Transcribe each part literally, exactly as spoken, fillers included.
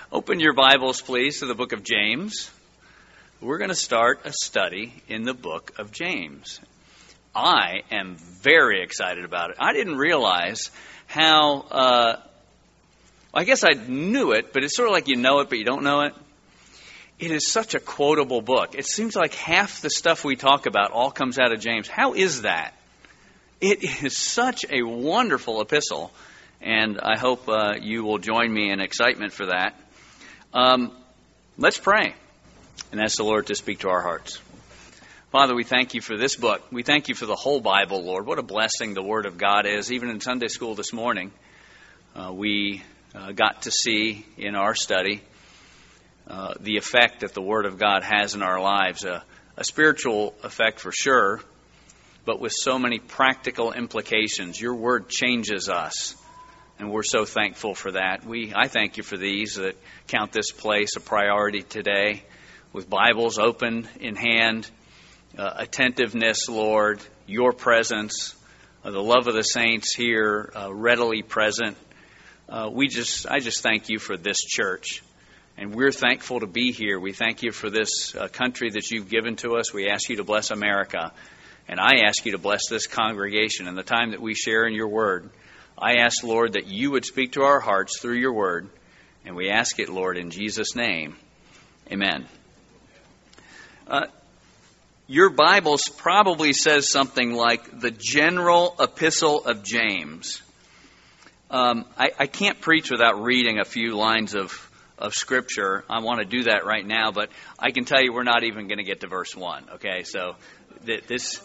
Open your Bibles, please, to the book of James. We're going to start a study in the book of James. I am very excited about it. I didn't realize how, uh, I guess I knew it, but it's sort of like you know it, but you don't know it. It is such a quotable book. It seems like half the stuff we talk about all comes out of James. How is that? It is such a wonderful epistle, and I hope uh, you will join me in excitement for that. Um, let's pray and ask the Lord to speak to our hearts. Father, we thank you for this book. We thank you for the whole Bible, Lord. What a blessing the Word of God is. Even in Sunday school this morning, uh, we uh, got to see in our study uh, the effect that the Word of God has in our lives. Uh, a spiritual effect for sure, but with so many practical implications. Your Word changes us. And we're so thankful for that. We, I thank you for these that count this place a priority today, with Bibles open in hand, uh, attentiveness, Lord, your presence, uh, the love of the saints here uh, readily present. Uh, we just, I just thank you for this church, and we're thankful to be here. We thank you for this uh, country that you've given to us. We ask you to bless America, and I ask you to bless this congregation and the time that we share in your word. I ask, Lord, that you would speak to our hearts through your word, and we ask it, Lord, in Jesus' name. Amen. Uh, your Bible probably says something like the general epistle of James. Um, I, I can't preach without reading a few lines of, of Scripture. I want to do that right now, but I can tell you we're not even going to get to verse one, okay? So th- this...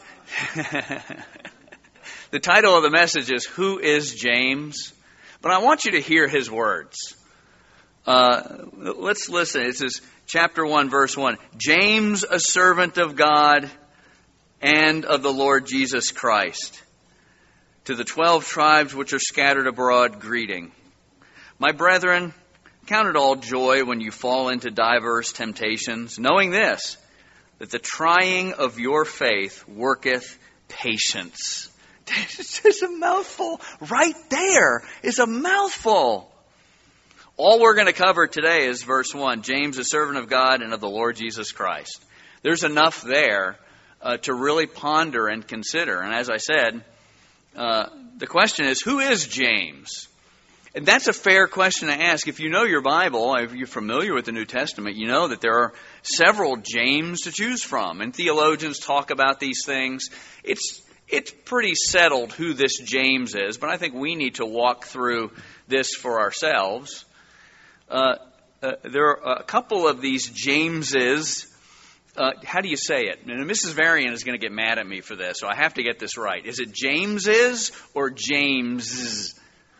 The title of the message is, Who is James? But I want you to hear his words. Uh, let's listen. It says, chapter one, verse one. James, a servant of God and of the Lord Jesus Christ, to the twelve tribes which are scattered abroad, greeting. My brethren, count it all joy when you fall into diverse temptations, knowing this, that the trying of your faith worketh patience. There's a mouthful. Right there is a mouthful. All we're going to cover today is verse one. James, a servant of God and of the Lord Jesus Christ. There's enough there uh, to really ponder and consider. And as I said, uh, the question is, who is James? And that's a fair question to ask. If you know your Bible, if you're familiar with the New Testament, you know that there are several James to choose from. And theologians talk about these things. It's It's pretty settled who this James is, but I think we need to walk through this for ourselves. Uh, uh, there are a couple of these Jameses. Uh, how do you say it? And Missus Varian is going to get mad at me for this, so I have to get this right. Is it Jameses or James?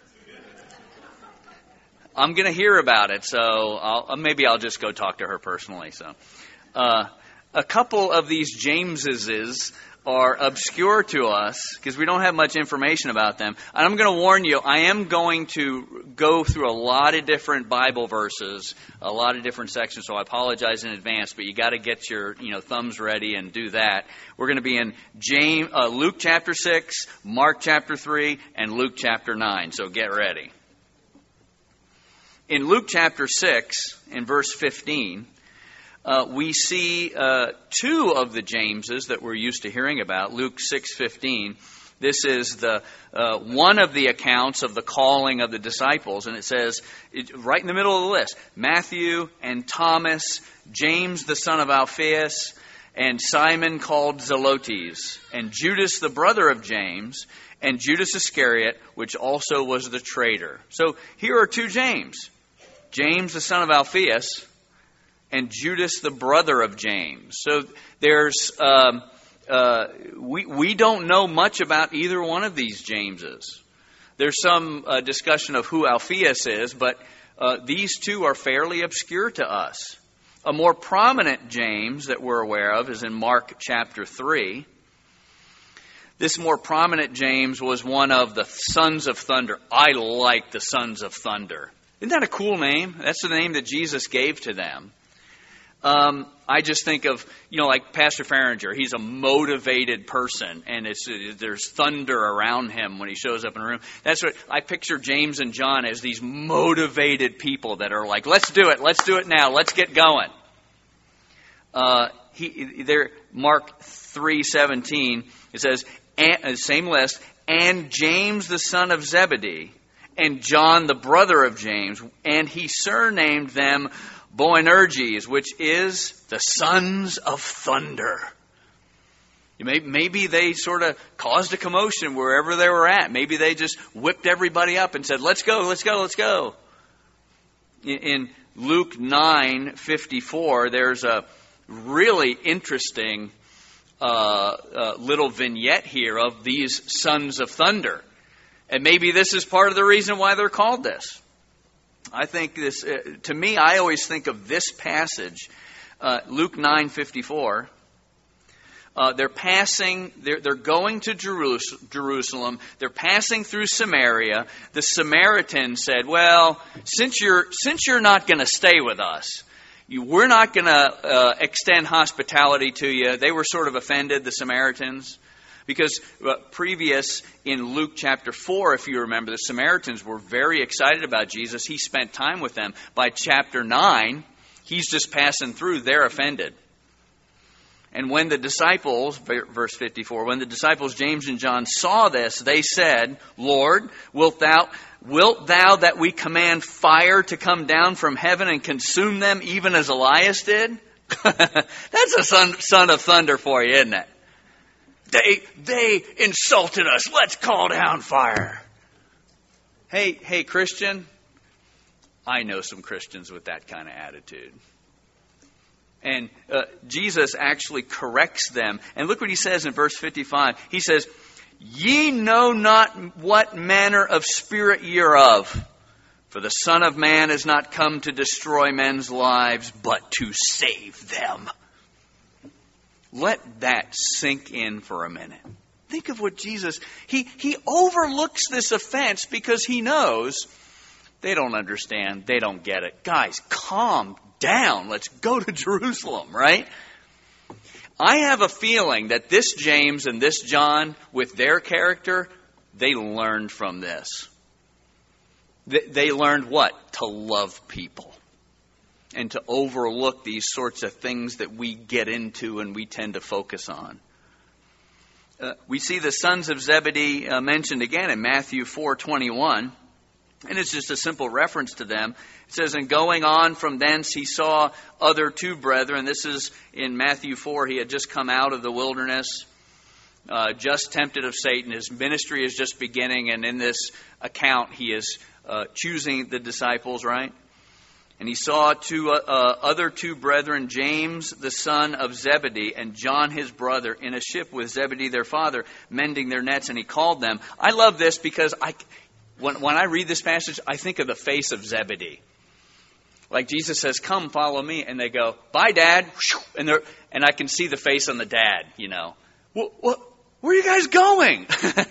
I'm going to hear about it, so I'll, maybe I'll just go talk to her personally. So, uh, a couple of these Jameses are obscure to us because we don't have much information about them. And I'm going to warn you, I am going to go through a lot of different Bible verses, a lot of different sections, so I apologize in advance, but you got to get your you know thumbs ready and do that. We're going to be in James, uh, Luke chapter six, Mark chapter three, and Luke chapter nine, so get ready. In Luke chapter six, in verse fifteen, Uh, we see uh, two of the Jameses that we're used to hearing about. Luke six fifteen. This is the uh, one of the accounts of the calling of the disciples. And it says, it, right in the middle of the list, Matthew and Thomas, James the son of Alphaeus, and Simon called Zelotes, and Judas the brother of James, and Judas Iscariot, which also was the traitor. So here are two James. James the son of Alphaeus, and Judas, the brother of James. So there's um, uh, we we don't know much about either one of these Jameses. There's some uh, discussion of who Alphaeus is, but uh, these two are fairly obscure to us. A more prominent James that we're aware of is in Mark chapter three. This more prominent James was one of the sons of thunder. I like the sons of thunder. Isn't that a cool name? That's the name that Jesus gave to them. Um, I just think of, you know, like Pastor Farringer. He's a motivated person, and it's uh, there's thunder around him when he shows up in a room. That's what I picture James and John as, these motivated people that are like, let's do it, let's do it now, let's get going. Uh, he, there, Mark three seventeen, it says, and, same list, and James the son of Zebedee, and John the brother of James, and he surnamed them Boanerges, which is the sons of thunder. Maybe they sort of caused a commotion wherever they were at. Maybe they just whipped everybody up and said, let's go, let's go, let's go. In Luke nine fifty-four, there's a really interesting uh, uh, little vignette here of these sons of thunder. And maybe this is part of the reason why they're called this. I think this, uh, to me, I always think of this passage, uh, Luke nine fifty-four. Uh, they're passing, they're, they're going to Jerus- Jerusalem. They're passing through Samaria. The Samaritans said, well, since you're, since you're not going to stay with us, you, we're not going to uh, extend hospitality to you. They were sort of offended, the Samaritans. Because uh, previous in Luke chapter four, if you remember, the Samaritans were very excited about Jesus. He spent time with them. By chapter nine, he's just passing through. They're offended. And when the disciples, verse fifty-four, when the disciples James and John saw this, they said, Lord, wilt thou, wilt thou that we command fire to come down from heaven and consume them even as Elias did? That's a son, son of thunder for you, isn't it? They they insulted us. Let's call down fire. Hey, hey, Christian. I know some Christians with that kind of attitude. And uh, Jesus actually corrects them. And look what he says in verse fifty-five. He says, ye know not what manner of spirit ye are of. For the Son of Man is not come to destroy men's lives, but to save them. Let that sink in for a minute. Think of what Jesus, he, he overlooks this offense because he knows they don't understand. They don't get it. Guys, calm down. Let's go to Jerusalem, right? I have a feeling that this James and this John, with their character, they learned from this. They, they learned what? To love people. And to overlook these sorts of things that we get into and we tend to focus on. Uh, we see the sons of Zebedee uh, mentioned again in Matthew four twenty-one. And it's just a simple reference to them. It says, and going on from thence he saw other two brethren. This is in Matthew four. He had just come out of the wilderness, uh, just tempted of Satan. His ministry is just beginning. And in this account, he is uh, choosing the disciples, right? And he saw two uh, uh, other two brethren, James the son of Zebedee and John his brother, in a ship with Zebedee their father, mending their nets, and he called them. I love this because I, when, when I read this passage, I think of the face of Zebedee. Like Jesus says, come, follow me. And they go, bye, Dad. And they're, and I can see the face on the dad, you know. What, what, where are you guys going?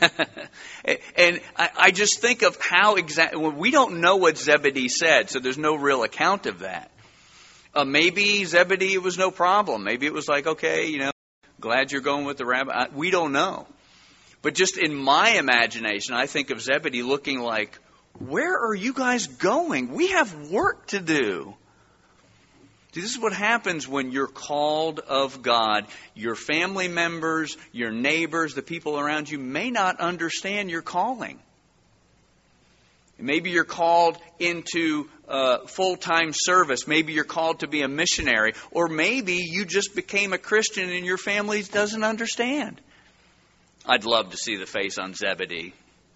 And I, I just think of how exactly, well, we don't know what Zebedee said, so there's no real account of that. Uh, maybe Zebedee, it was no problem. Maybe it was like, okay, you know, glad you're going with the rabbi. We don't know. But just in my imagination, I think of Zebedee looking like, where are you guys going? We have work to do. See, this is what happens when you're called of God. Your family members, your neighbors, the people around you may not understand your calling. Maybe you're called into uh, full-time service. Maybe you're called to be a missionary. Or maybe you just became a Christian and your family doesn't understand. I'd love to see the face on Zebedee.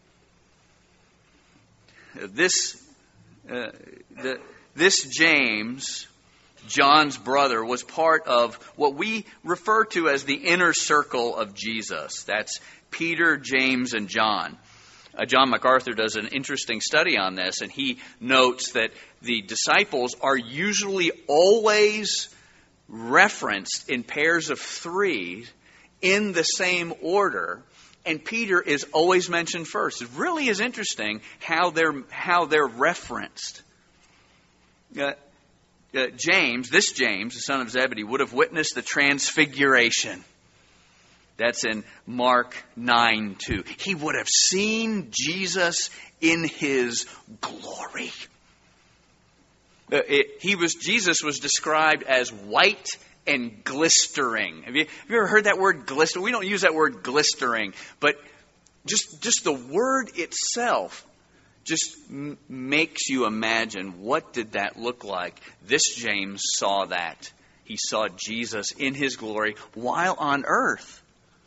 This, uh, the, this James, John's brother, was part of what we refer to as the inner circle of Jesus. That's Peter, James, and John. Uh, John MacArthur does an interesting study on this, and he notes that the disciples are usually always referenced in pairs of three in the same order, and Peter is always mentioned first. It really is interesting how they're how they're referenced. Uh, uh, James, this James, the son of Zebedee, would have witnessed the transfiguration. That's in Mark nine two. He would have seen Jesus in his glory. Uh, it, he was Jesus was described as white and glistering. Have you, have you ever heard that word glister? We don't use that word glistering, but just just the word itself just m- makes you imagine, what did that look like? This James saw that. He saw Jesus in his glory while on earth.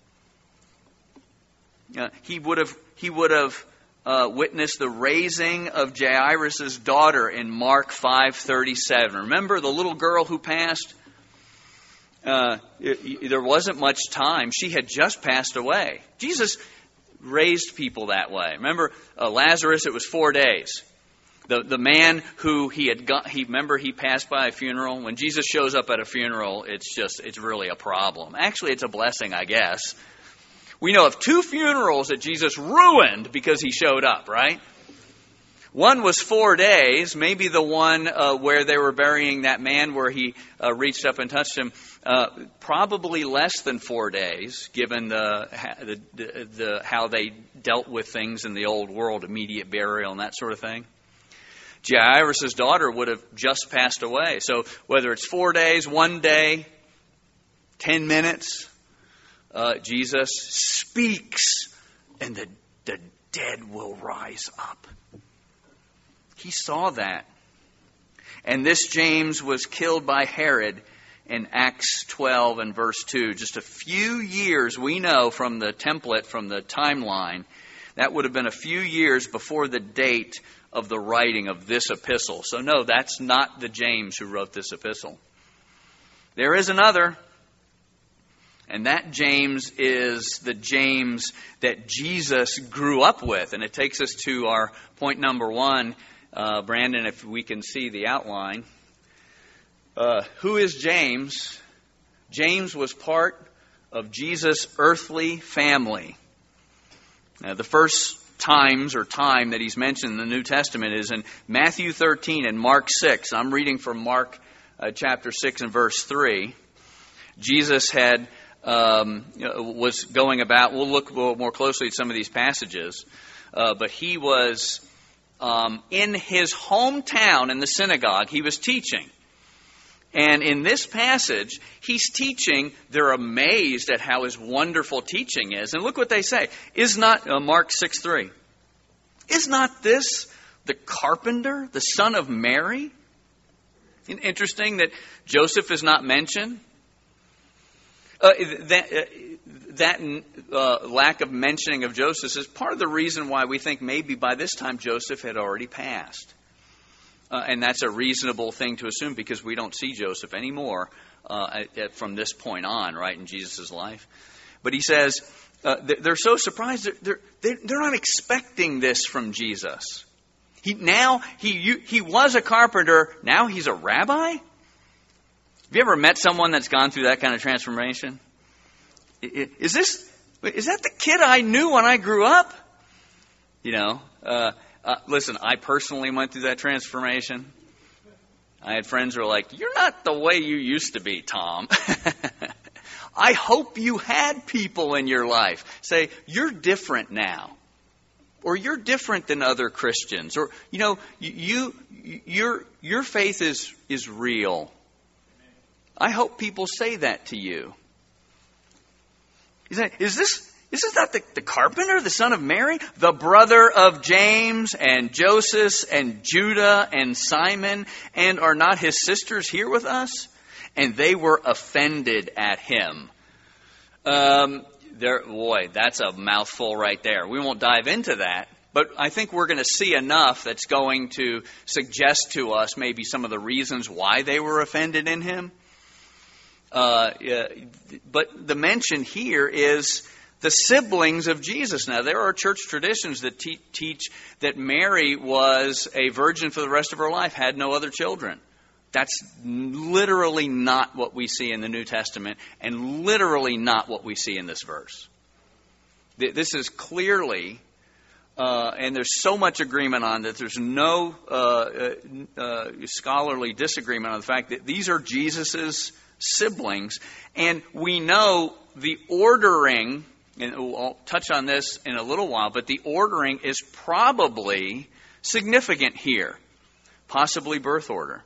Uh, he would have he would have uh, witnessed the raising of Jairus' daughter in Mark five thirty-seven. Remember the little girl who passed? Uh, it, it, there wasn't much time. She had just passed away. Jesus raised people that way. Remember uh, Lazarus? It was four days. The the man who he had got, he remember he passed by a funeral. When Jesus shows up at a funeral, it's just it's really a problem. Actually, it's a blessing, I guess. We know of two funerals that Jesus ruined because he showed up, right? One was four days, maybe the one uh, where they were burying that man where he uh, reached up and touched him. Uh, probably less than four days, given the, the, the, the how they dealt with things in the old world, immediate burial and that sort of thing. Jairus' daughter would have just passed away. So whether it's four days, one day, ten minutes... Uh, Jesus speaks and the, the dead will rise up. He saw that. And this James was killed by Herod in Acts twelve and verse two. Just a few years, we know from the template, from the timeline, that would have been a few years before the date of the writing of this epistle. So no, that's not the James who wrote this epistle. There is another. And that James is the James that Jesus grew up with. And it takes us to our point number one. Uh, Brandon, if we can see the outline. Uh, who is James? James was part of Jesus' earthly family. Now, the first times or time that he's mentioned in the New Testament is in Matthew thirteen and Mark six. I'm reading from Mark uh, chapter six and verse three. Jesus had... Um, was going about, we'll look a little more closely at some of these passages, uh, but he was um, in his hometown in the synagogue, he was teaching. And in this passage, he's teaching, they're amazed at how his wonderful teaching is. And look what they say, is not, uh, Mark six three, is not this the carpenter, the son of Mary? Interesting that Joseph is not mentioned. Uh, that uh, that uh, lack of mentioning of Joseph is part of the reason why we think maybe by this time Joseph had already passed. Uh, and that's a reasonable thing to assume because we don't see Joseph anymore uh, at, at, from this point on, right, in Jesus' life. But he says uh, they're so surprised. They're, they're, they're not expecting this from Jesus. He Now, he, he was a carpenter. Now he's a rabbi? Have you ever met someone that's gone through that kind of transformation? Is this, is that the kid I knew when I grew up? You know, uh, uh, listen, I personally went through that transformation. I had friends who were like, you're not the way you used to be, Tom. I hope you had people in your life say, you're different now. Or you're different than other Christians. Or, you know, you, you your, your faith is, is real. I hope people say that to you. Is, that, is this is this not the, the carpenter, the son of Mary, the brother of James and Joseph and Judah and Simon, and are not his sisters here with us? And they were offended at him. Um, there, boy, that's a mouthful right there. We won't dive into that. But I think we're going to see enough that's going to suggest to us maybe some of the reasons why they were offended in him. Uh, but the mention here is the siblings of Jesus. Now, there are church traditions that te- teach that Mary was a virgin for the rest of her life, had no other children. That's literally not what we see in the New Testament, and literally not what we see in this verse. This is clearly Uh, and there's so much agreement on that. There's no uh, uh, scholarly disagreement on the fact that these are Jesus's siblings. And we know the ordering, and I'll touch on this in a little while, but the ordering is probably significant here, possibly birth order.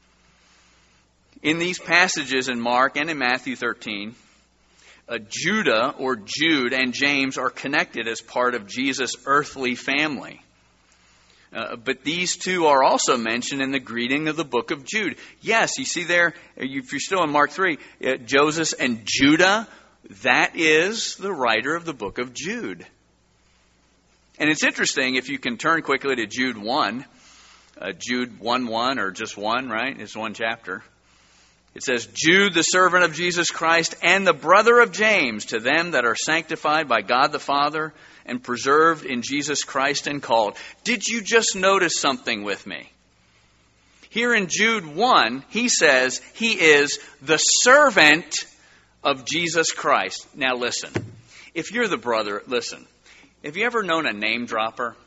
In these passages in Mark and in Matthew thirteen, Uh, Judah, or Jude, and James are connected as part of Jesus' earthly family. Uh, but these two are also mentioned in the greeting of the book of Jude. Yes, you see there, if you're still in Mark three, uh, Joseph and Judah, that is the writer of the book of Jude. And it's interesting, if you can turn quickly to Jude one, uh, Jude one one, or just one, right? It's one chapter. It says, Jude, the servant of Jesus Christ, and the brother of James, to them that are sanctified by God the Father and preserved in Jesus Christ and called. Did you just notice something with me? Here in Jude one, he says he is the servant of Jesus Christ. Now listen, if you're the brother, listen, have you ever known a name dropper?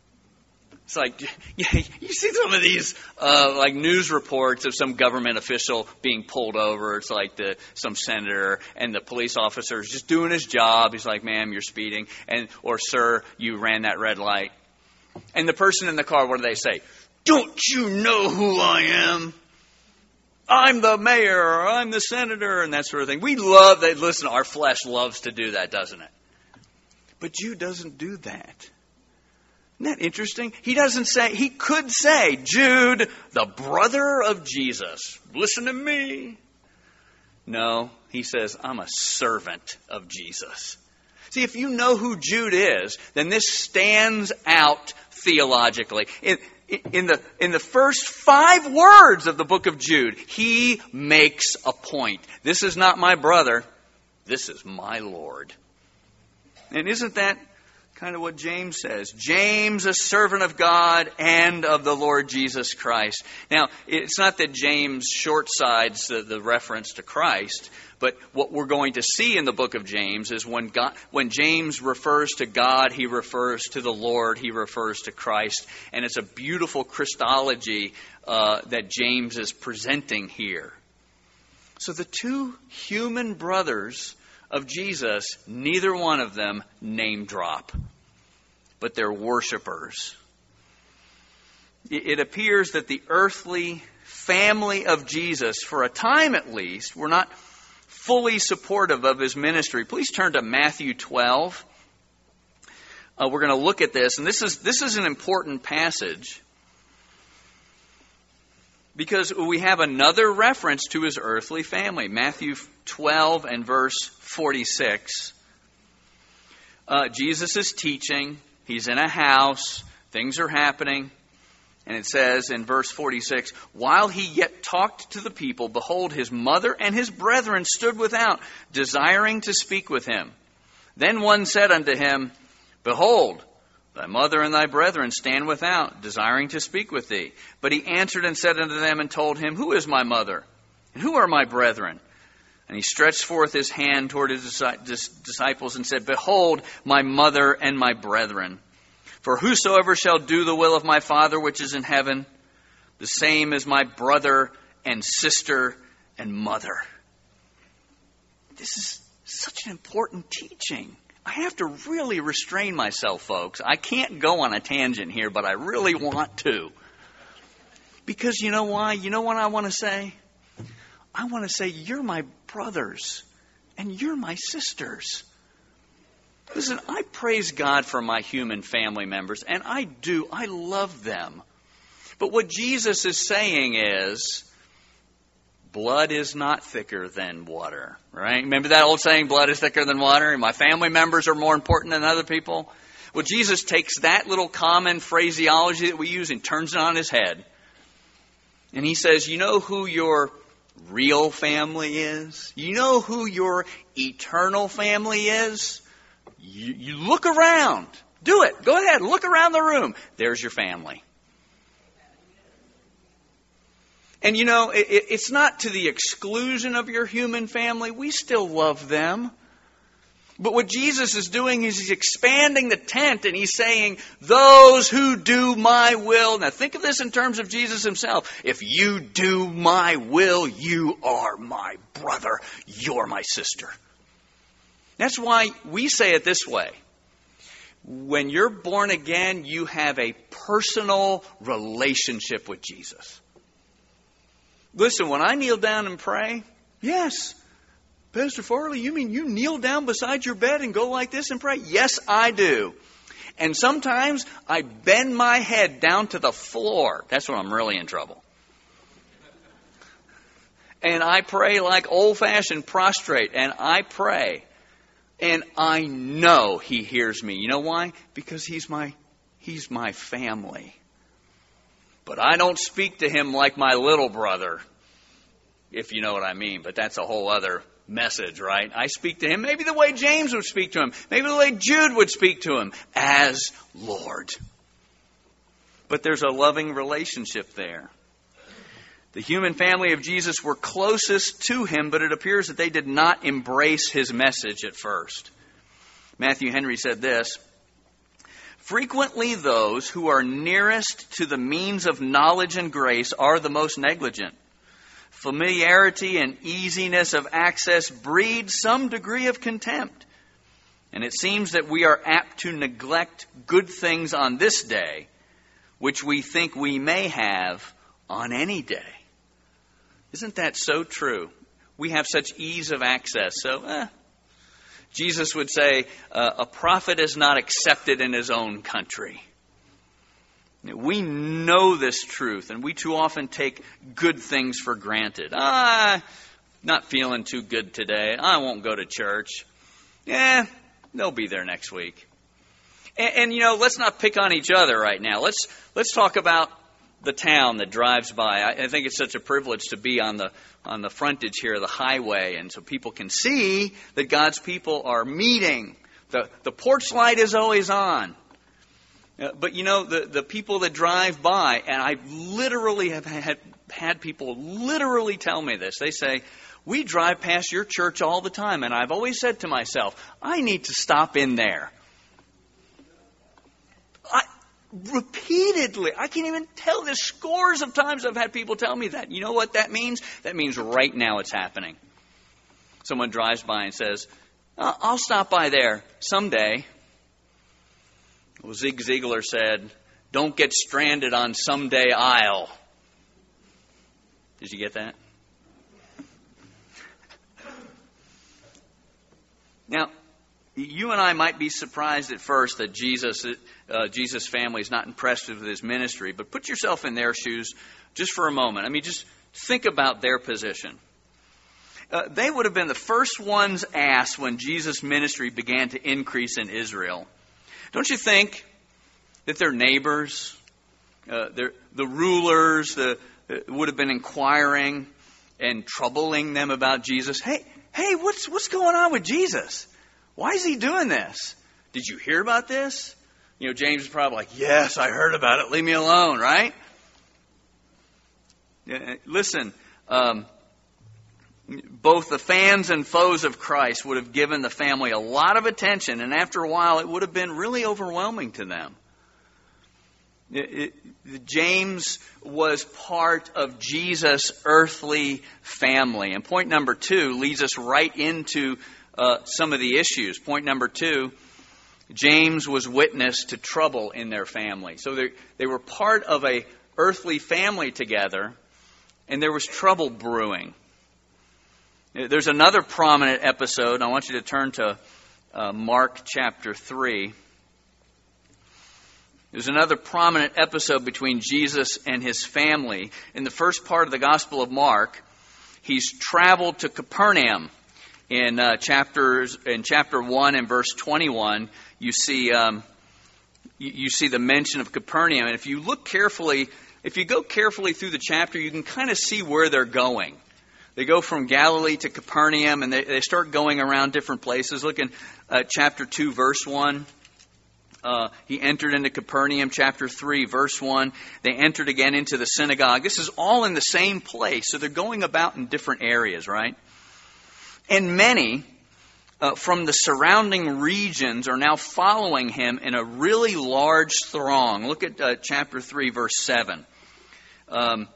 It's like, you see some of these uh, like news reports of some government official being pulled over. It's like the some senator, and the police officer is just doing his job. He's like, ma'am, you're speeding. And or, sir, you ran that red light. And the person in the car, what do they say? Don't you know who I am? I'm the mayor, or I'm the senator, and that sort of thing. We love that. Listen, our flesh loves to do that, doesn't it? But Jude doesn't do that. Isn't that interesting? He doesn't say, he could say, Jude, the brother of Jesus. Listen to me. No, he says, I'm a servant of Jesus. See, if you know who Jude is, then this stands out theologically. In, in, the, in the first five words of the book of Jude, he makes a point. This is not my brother. This is my Lord. And isn't that kind of what James says? James, a servant of God and of the Lord Jesus Christ. Now, it's not that James short-sides the, the reference to Christ, but what we're going to see in the book of James is when God, when James refers to God, he refers to the Lord, he refers to Christ. And it's a beautiful Christology uh, that James is presenting here. So the two human brothers of Jesus, neither one of them name drop, but they're worshipers. It appears that the earthly family of Jesus, for a time at least, were not fully supportive of his ministry. Please turn to Matthew twelve. Uh, we're going to look at this, and this is this is an important passage, because we have another reference to his earthly family. Matthew twelve and verse forty-six. Uh, Jesus is teaching. He's in a house. Things are happening. And it says in verse forty-six, while he yet talked to the people, behold, his mother and his brethren stood without, desiring to speak with him. Then one said unto him, behold, thy mother and thy brethren stand without, desiring to speak with thee. But he answered and said unto them and told him, who is my mother? And who are my brethren? And he stretched forth his hand toward his disciples and said, behold, my mother and my brethren. For whosoever shall do the will of my Father which is in heaven, the same is my brother and sister and mother. This is such an important teaching. I have to really restrain myself, folks. I can't go on a tangent here, but I really want to. Because you know why? You know what I want to say? I want to say, you're my brothers and you're my sisters. Listen, I praise God for my human family members, and I do. I love them. But what Jesus is saying is, blood is not thicker than water, right? Remember that old saying, blood is thicker than water, and my family members are more important than other people? Well, Jesus takes that little common phraseology that we use and turns it on his head. And he says, you know who your real family is? You know who your eternal family is? You, you look around. Do it. Go ahead. Look around the room. There's your family. And you know, it, it's not to the exclusion of your human family. We still love them. But what Jesus is doing is he's expanding the tent and he's saying, those who do my will. Now think of this in terms of Jesus himself. If you do my will, you are my brother. You're my sister. That's why we say it this way. When you're born again, you have a personal relationship with Jesus. Listen, when I kneel down and pray, yes, Pastor Farley, you mean you kneel down beside your bed and go like this and pray? Yes, I do. And sometimes I bend my head down to the floor. That's when I'm really in trouble. And I pray like old-fashioned prostrate, and I pray. And I know He hears me. You know why? Because He's my, He's my family. But I don't speak to Him like my little brother, if you know what I mean. But that's a whole other message, right? I speak to Him maybe the way James would speak to Him. Maybe the way Jude would speak to Him. As Lord. But there's a loving relationship there. The human family of Jesus were closest to Him, but it appears that they did not embrace His message at first. Matthew Henry said this, frequently those who are nearest to the means of knowledge and grace are the most negligent. Familiarity and easiness of access breed some degree of contempt. And it seems that we are apt to neglect good things on this day, which we think we may have on any day. Isn't that so true? We have such ease of access. So, eh. Jesus would say, uh, a prophet is not accepted in his own country. We know this truth, and we too often take good things for granted. Ah, not feeling too good today. I won't go to church. Yeah, they'll be there next week. And, and you know, let's not pick on each other right now. Let's let's talk about the town that drives by. I, I think it's such a privilege to be on the on the frontage here, the highway, and so people can see that God's people are meeting. The the porch light is always on. Uh, but you know, the, the people that drive by, and I literally have had, had people literally tell me this. They say, we drive past your church all the time, and I've always said to myself, I need to stop in there. I, repeatedly, I can't even tell the scores of times I've had people tell me that. You know what that means? That means right now it's happening. Someone drives by and says, I'll stop by there someday. Well, Zig Ziglar said, don't get stranded on someday I'll. Did you get that? Now, you and I might be surprised at first that Jesus, uh, Jesus' family is not impressed with his ministry, but put yourself in their shoes just for a moment. I mean, just think about their position. Uh, they would have been the first ones asked when Jesus' ministry began to increase in Israel. Don't you think that their neighbors, uh, their, the rulers, the, uh, would have been inquiring and troubling them about Jesus? Hey, hey, what's what's going on with Jesus? Why is he doing this? Did you hear about this? You know, James is probably like, yes, I heard about it. Leave me alone, right? Yeah, listen, um, both the fans and foes of Christ would have given the family a lot of attention, and after a while it would have been really overwhelming to them. It, it, James was part of Jesus' earthly family. And point number two leads us right into uh, some of the issues. Point number two, James was witness to trouble in their family. So they, they were part of a earthly family together, and there was trouble brewing. There's another prominent episode. I want you to turn to uh, Mark chapter three. There's another prominent episode between Jesus and his family. In the first part of the Gospel of Mark, he's traveled to Capernaum. In uh, chapters in chapter one and verse twenty-one, you see um, you, you see the mention of Capernaum. And if you look carefully, if you go carefully through the chapter, you can kind of see where they're going. They go from Galilee to Capernaum, and they, they start going around different places. Look in uh, chapter two, verse one. Uh, he entered into Capernaum. Chapter three, verse one. They entered again into the synagogue. This is all in the same place. So they're going about in different areas, right? And many uh, from the surrounding regions are now following him in a really large throng. Look at uh, chapter three, verse seven. Um,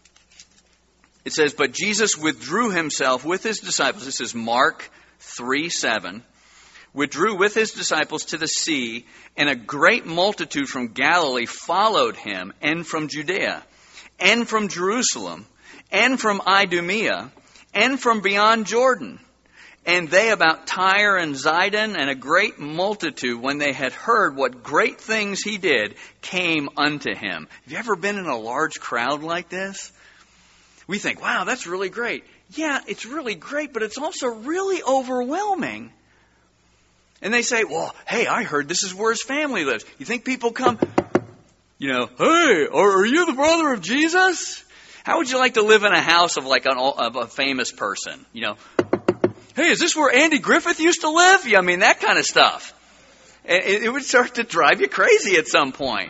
it says, "But Jesus withdrew himself with his disciples." This is Mark three seven. "Withdrew with his disciples to the sea, and a great multitude from Galilee followed him, and from Judea, and from Jerusalem, and from Idumea, and from beyond Jordan. And they about Tyre and Zidon, and a great multitude, when they had heard what great things he did, came unto him." Have you ever been in a large crowd like this? We think, wow, that's really great. Yeah, it's really great, but it's also really overwhelming. And they say, well, hey, I heard this is where his family lives. You think people come, you know, hey, are, are you the brother of Jesus? How would you like to live in a house of like an, of a famous person? You know, hey, is this where Andy Griffith used to live? Yeah, I mean, that kind of stuff. It, it would start to drive you crazy at some point.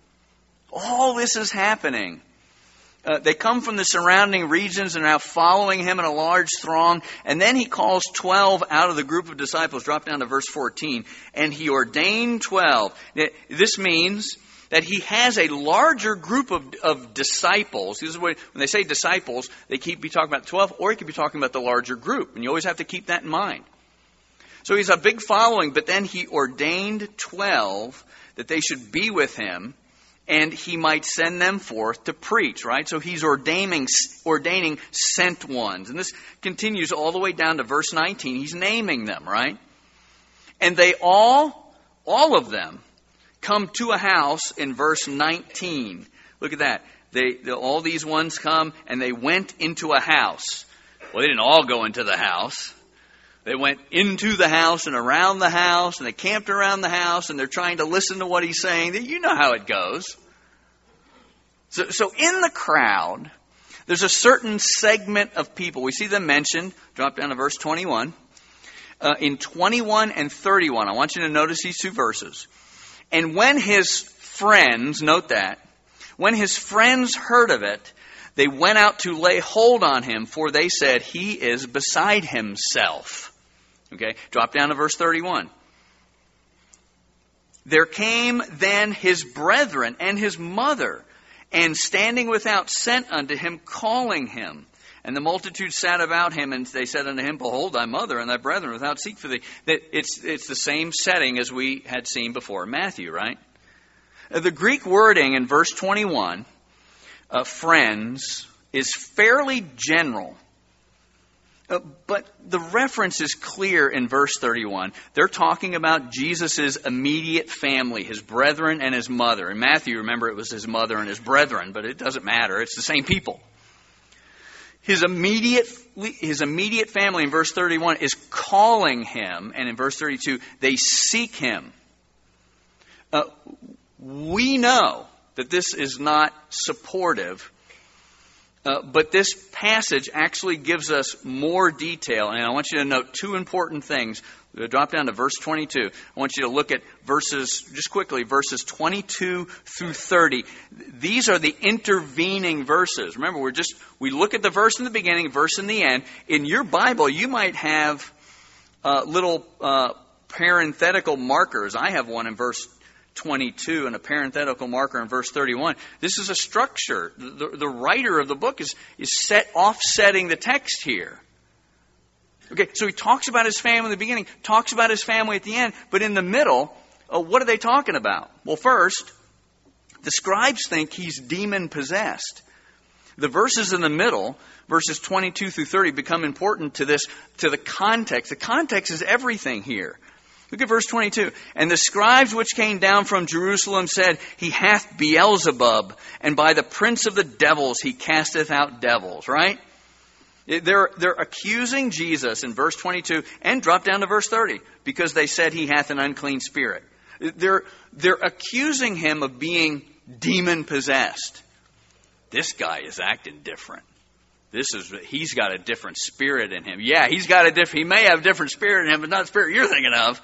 All this is happening. Uh, they come from the surrounding regions and are now following him in a large throng. And then he calls twelve out of the group of disciples. Drop down to verse fourteen. And he ordained twelve. This means that he has a larger group of, of disciples. This is what, when they say disciples, they keep be talking about twelve, or he could be talking about the larger group. And you always have to keep that in mind. So he's a big following, but then he ordained twelve that they should be with him, and he might send them forth to preach, right? So he's ordaining, ordaining sent ones. And this continues all the way down to verse nineteen. He's naming them, right? And they all, all of them, come to a house in verse nineteen. Look at that. They, they all these ones come, and they went into a house. Well, they didn't all go into the house. They went into the house and around the house, and they camped around the house, and they're trying to listen to what he's saying. You know how it goes. So, so in the crowd, there's a certain segment of people. We see them mentioned. Drop down to verse twenty-one. Uh, in twenty-one and thirty-one, I want you to notice these two verses. "And when his friends," note that, "when his friends heard of it, they went out to lay hold on him, for they said, he is beside himself." Okay, drop down to verse thirty-one. "There came then his brethren and his mother, and standing without sent unto him, calling him. And the multitude sat about him, and they said unto him, Behold, thy mother and thy brethren without seek for thee." That it's it's the same setting as we had seen before in Matthew, right? The Greek wording in verse twenty-one, uh, friends, is fairly general. Uh, but the reference is clear in verse thirty-one. They're talking about Jesus' immediate family, his brethren and his mother. In Matthew, remember, it was his mother and his brethren, but it doesn't matter. It's the same people. His immediate, his immediate family in verse thirty-one is calling him, and in verse thirty-two, they seek him. Uh, we know that this is not supportive. Uh, but this passage actually gives us more detail. And I want you to note two important things. We'll drop down to verse twenty-two. I want you to look at verses, just quickly, verses twenty-two through thirty. These are the intervening verses. Remember, we're just, we look at the verse in the beginning, verse in the end. In your Bible, you might have uh, little uh, parenthetical markers. I have one in verse twenty-two and a parenthetical marker in verse thirty-one. This is a structure. The, the writer of the book is, is set offsetting the text here. Okay, so he talks about his family in the beginning, talks about his family at the end, but in the middle, uh, what are they talking about? Well, first, the scribes think he's demon-possessed. The verses in the middle, verses twenty-two through thirty, become important to this, to the context. The context is everything here. Look at verse twenty-two. "And the scribes which came down from Jerusalem said, He hath Beelzebub, and by the prince of the devils he casteth out devils." Right? They're, they're accusing Jesus in verse twenty-two, and drop down to verse thirty, because they said he hath an unclean spirit. They're, they're accusing him of being demon-possessed. This guy is acting different. This is, he's got a different spirit in him. Yeah, he's got a different, he may have a different spirit in him, but not the spirit you're thinking of.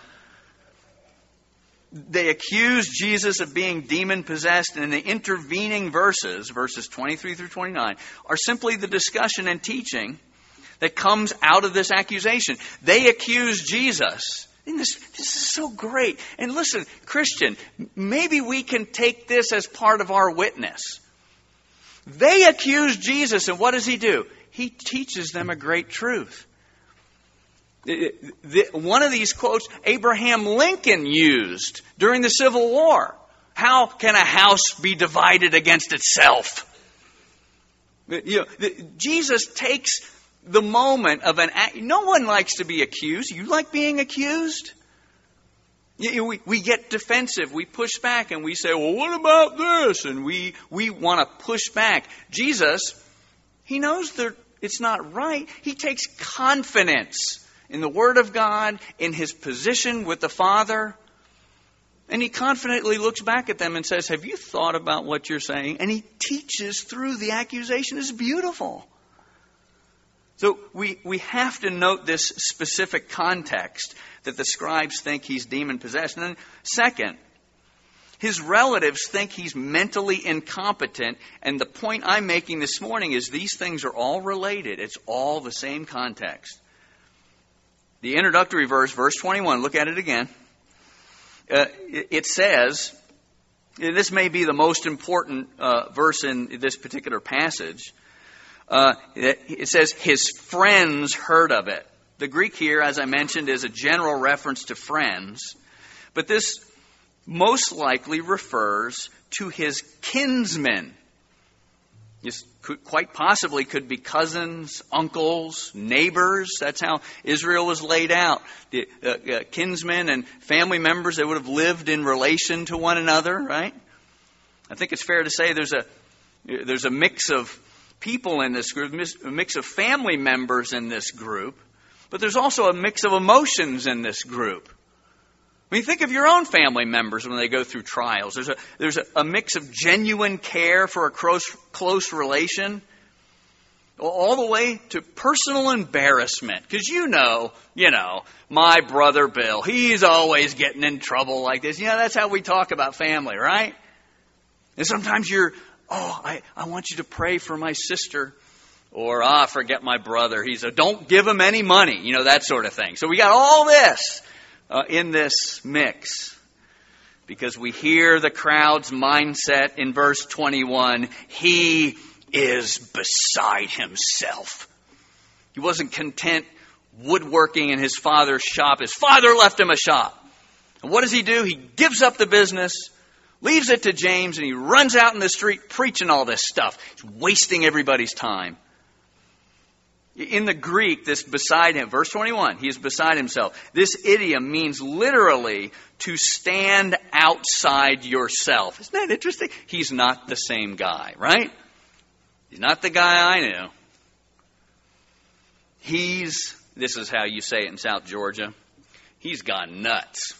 They accuse Jesus of being demon-possessed, and in the intervening verses, verses twenty-three through twenty-nine, are simply the discussion and teaching that comes out of this accusation. They accuse Jesus. And this, this is so great. And listen, Christian, maybe we can take this as part of our witness. They accuse Jesus, and what does he do? He teaches them a great truth. The, the, one of these quotes Abraham Lincoln used during the Civil War. How can a house be divided against itself? You know, the, Jesus takes the moment of an act. No one likes to be accused. You like being accused? You know, we, we get defensive. We push back and we say, well, what about this? And we, we want to push back. Jesus, he knows that it's not right. He takes confidence in the Word of God, in his position with the Father. And he confidently looks back at them and says, have you thought about what you're saying? And he teaches through the accusation. It's beautiful. So we, we have to note this specific context that the scribes think he's demon-possessed. And then second, his relatives think he's mentally incompetent. And the point I'm making this morning is these things are all related. It's all the same context. The introductory verse, verse twenty-one, look at it again. Uh, it, it says, and this may be the most important uh, verse in this particular passage. Uh, it, it says, his friends heard of it. The Greek here, as I mentioned, is a general reference to friends. But this most likely refers to his kinsmen. This could, quite possibly could be cousins, uncles, neighbors. That's how Israel was laid out. The uh, uh, kinsmen and family members, they would have lived in relation to one another, right? I think it's fair to say there's a there's a mix of people in this group, a mix of family members in this group, but there's also a mix of emotions in this group. I mean, think of your own family members when they go through trials. There's a there's a, a mix of genuine care for a close close relation, all the way to personal embarrassment. Because you know, you know, my brother Bill, he's always getting in trouble like this. You know, that's how we talk about family, right? And sometimes you're, oh, I, I want you to pray for my sister. Or, ah, forget my brother. He's a, don't give him any money. You know, that sort of thing. So we got all this uh, in this mix. Because we hear the crowd's mindset in verse twenty-one. He is beside himself. He wasn't content woodworking in his father's shop. His father left him a shop. And what does he do? He gives up the business, leaves it to James, and he runs out in the street preaching all this stuff. He's wasting everybody's time. In the Greek, this beside him, verse twenty-one, he is beside himself. This idiom means literally to stand outside yourself. Isn't that interesting? He's not the same guy, right? He's not the guy I knew. He's, this is how you say it in South Georgia, he's gone nuts.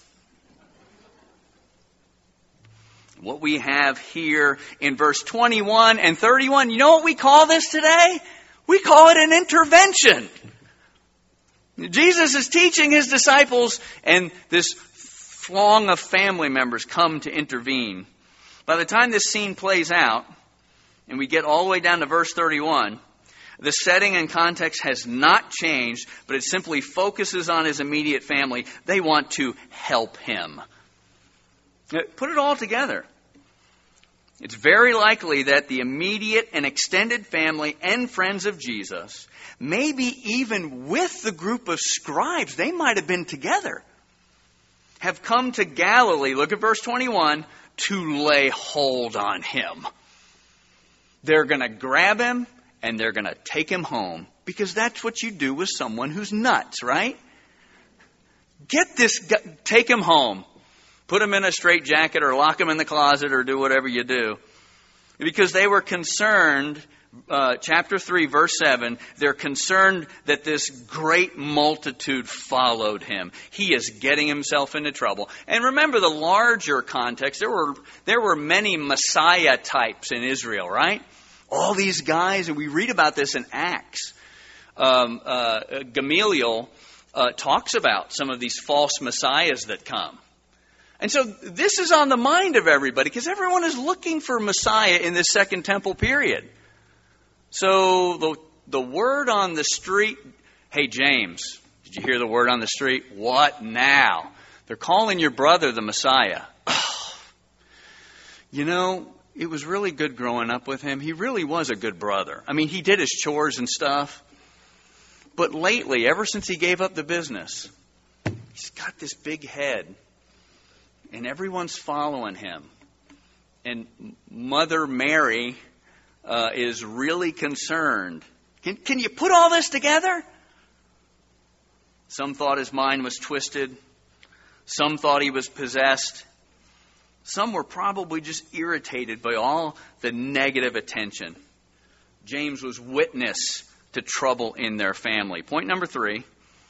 What we have here in verse twenty-one and thirty-one, you know what we call this today? We call it an intervention. Jesus is teaching his disciples, and this throng of family members come to intervene. By the time this scene plays out, and we get all the way down to verse thirty-one, the setting and context has not changed, but it simply focuses on his immediate family. They want to help him. Put it all together. It's very likely that the immediate and extended family and friends of Jesus, maybe even with the group of scribes, they might have been together, have come to Galilee, look at verse twenty-one, to lay hold on him. They're going to grab him and they're going to take him home, because that's what you do with someone who's nuts, right? Get this, take him home. Put him in a straitjacket or lock him in the closet or do whatever you do. Because they were concerned, uh, chapter three, verse seven, they're concerned that this great multitude followed him. He is getting himself into trouble. And remember the larger context. There were, there were many Messiah types in Israel, right? All these guys, and we read about this in Acts. Um, uh, Gamaliel uh, talks about some of these false messiahs that come. And so this is on the mind of everybody, because everyone is looking for Messiah in this Second Temple period. So the the word on the street, hey, James, did you hear the word on the street? What now? They're calling your brother the Messiah. Oh, you know, it was really good growing up with him. He really was a good brother. I mean, he did his chores and stuff. But lately, ever since he gave up the business, he's got this big head. And everyone's following him. And Mother Mary uh, is really concerned. Can, can you put all this together? Some thought his mind was twisted. Some thought he was possessed. Some were probably just irritated by all the negative attention. James was witness to trouble in their family. Point number three.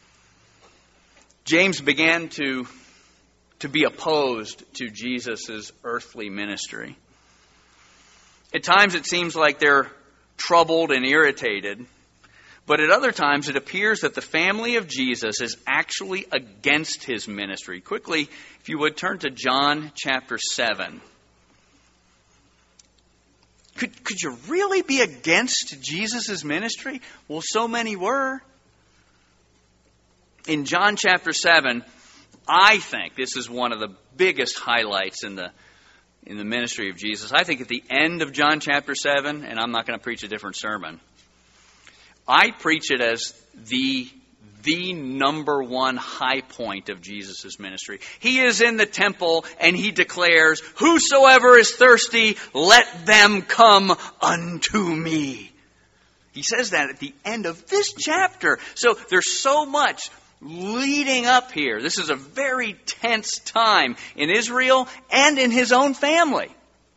James began to, to be opposed to Jesus' earthly ministry. At times it seems like they're troubled and irritated. But at other times, it appears that the family of Jesus is actually against his ministry. Quickly, if you would, turn to John chapter seven. Could, could you really be against Jesus' ministry? Well, so many were. In John chapter seven, I think this is one of the biggest highlights in the in the ministry of Jesus. I think at the end of John chapter seven, and I'm not going to preach a different sermon, I preach it as the, the number one high point of Jesus' ministry. He is in the temple and he declares, "Whosoever is thirsty, let them come unto me." He says that at the end of this chapter. So there's so much leading up here. This is a very tense time in Israel and in his own family.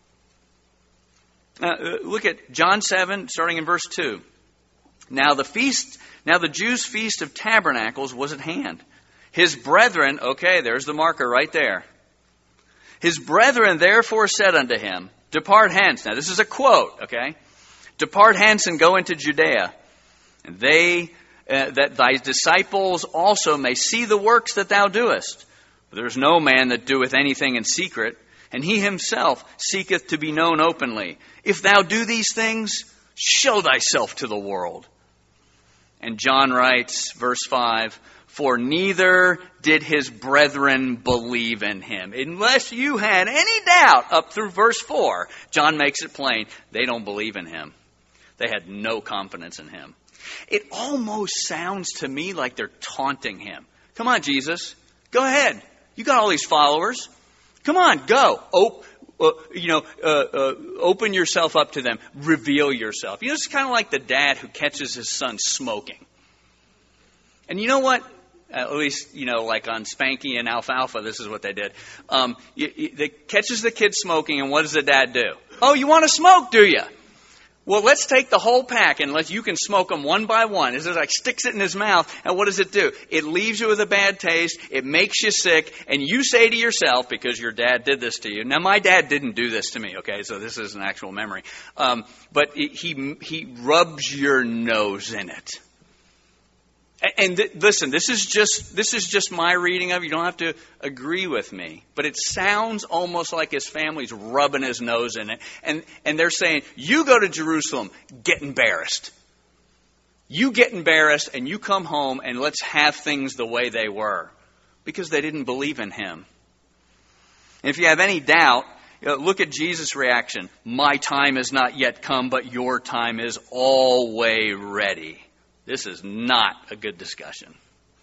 Uh, look at John seven, starting in verse two. Now the feast, now the Jews' feast of tabernacles was at hand. His brethren, okay, there's the marker right there. His brethren therefore said unto him, "Depart hence." Now this is a quote, okay? "Depart hence and go into Judea, and they, uh, that thy disciples also may see the works that thou doest. For there is no man that doeth anything in secret, and he himself seeketh to be known openly. If thou do these things, show thyself to the world." And John writes, verse five, "For neither did his brethren believe in him." Unless you had any doubt up through verse four, John makes it plain, they don't believe in him. They had no confidence in him. It almost sounds to me like they're taunting him. Come on, Jesus. Go ahead. You got all these followers. Come on, go. Oh, uh, you know, uh, uh, open yourself up to them. Reveal yourself. You know, it's kind of like the dad who catches his son smoking. And you know what? At least, you know, like on Spanky and Alfalfa, this is what they did. Um, you, you, they catches the kid smoking, and what does the dad do? "Oh, you want to smoke, do you? Well, let's take the whole pack and let you can smoke them one by one." It's like sticks it in his mouth, and what does it do? It leaves you with a bad taste. It makes you sick, and you say to yourself, because your dad did this to you. Now, my dad didn't do this to me, okay? So this is an actual memory. Um, but it, he he rubs your nose in it. And th- listen, this is just this is just my reading of it. You don't have to agree with me. But it sounds almost like his family's rubbing his nose in it. And, and they're saying, "You go to Jerusalem, get embarrassed. You get embarrassed and you come home and let's have things the way they were." Because they didn't believe in him. And if you have any doubt, you know, look at Jesus' reaction. "My time has not yet come, but your time is always ready." This is not a good discussion.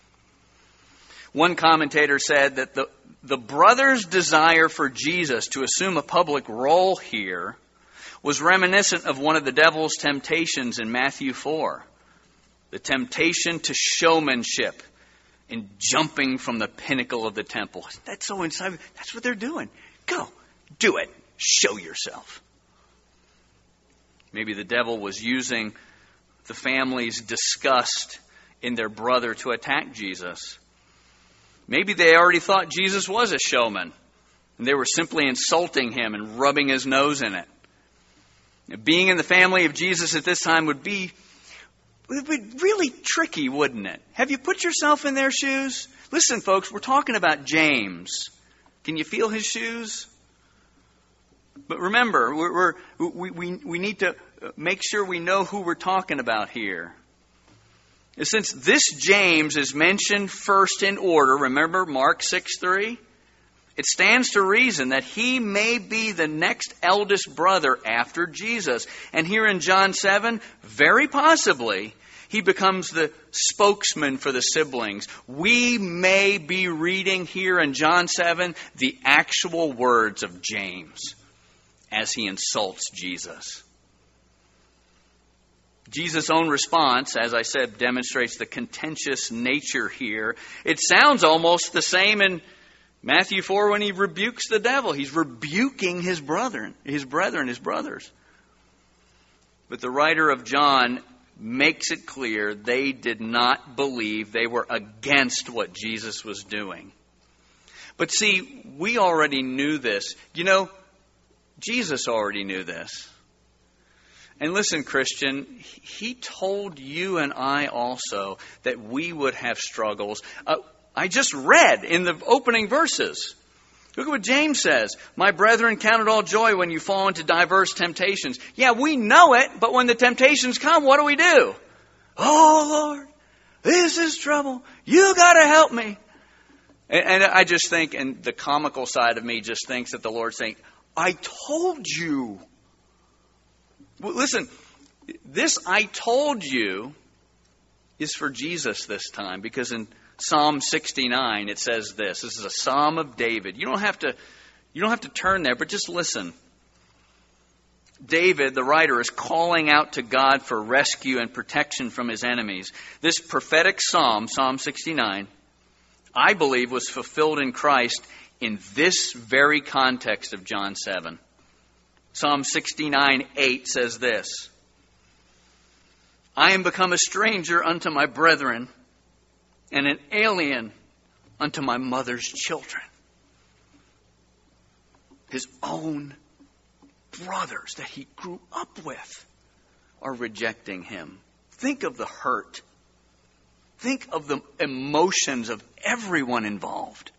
One commentator said that the, the brothers' desire for Jesus to assume a public role here was reminiscent of one of the devil's temptations in Matthew four. The temptation to showmanship in jumping from the pinnacle of the temple. That's so inside. That's what they're doing. Go, do it. Show yourself. Maybe the devil was using the family's disgust in their brother to attack Jesus. Maybe they already thought Jesus was a showman, and they were simply insulting him and rubbing his nose in it. Being in the family of Jesus at this time would be, would be really tricky, wouldn't it? Have you put yourself in their shoes? Listen, folks, we're talking about James. Can you feel his shoes? But remember, we're, we're, we we we need to make sure we know who we're talking about here. Since this James is mentioned first in order, remember Mark six three? It stands to reason that he may be the next eldest brother after Jesus. And here in John seven, very possibly, he becomes the spokesman for the siblings. We may be reading here in John seven the actual words of James as he insults Jesus. Jesus' own response, as I said, demonstrates the contentious nature here. It sounds almost the same in Matthew four when he rebukes the devil. He's rebuking his brethren, his brethren, his brothers. But the writer of John makes it clear they did not believe. They were against what Jesus was doing. But see, we already knew this. You know, Jesus already knew this. And listen, Christian, he told you and I also that we would have struggles. Uh, I just read in the opening verses. Look at what James says. My brethren, count it all joy when you fall into diverse temptations. Yeah, we know it, but when the temptations come, what do we do? Oh, Lord, this is trouble. You got to help me. And, and I just think, and the comical side of me just thinks that the Lord's saying, I told you. Well, listen, this I told you is for Jesus this time, because in Psalm sixty-nine, it says this. This is a Psalm of David. You don't have to, you don't have to turn there, but just listen. David, the writer, is calling out to God for rescue and protection from his enemies. This prophetic psalm, Psalm sixty-nine, I believe was fulfilled in Christ in this very context of John seven. Psalm sixty-nine eight says this. I am become a stranger unto my brethren, and an alien unto my mother's children. His own brothers that he grew up with are rejecting him. Think of the hurt. Think of the emotions of everyone involved.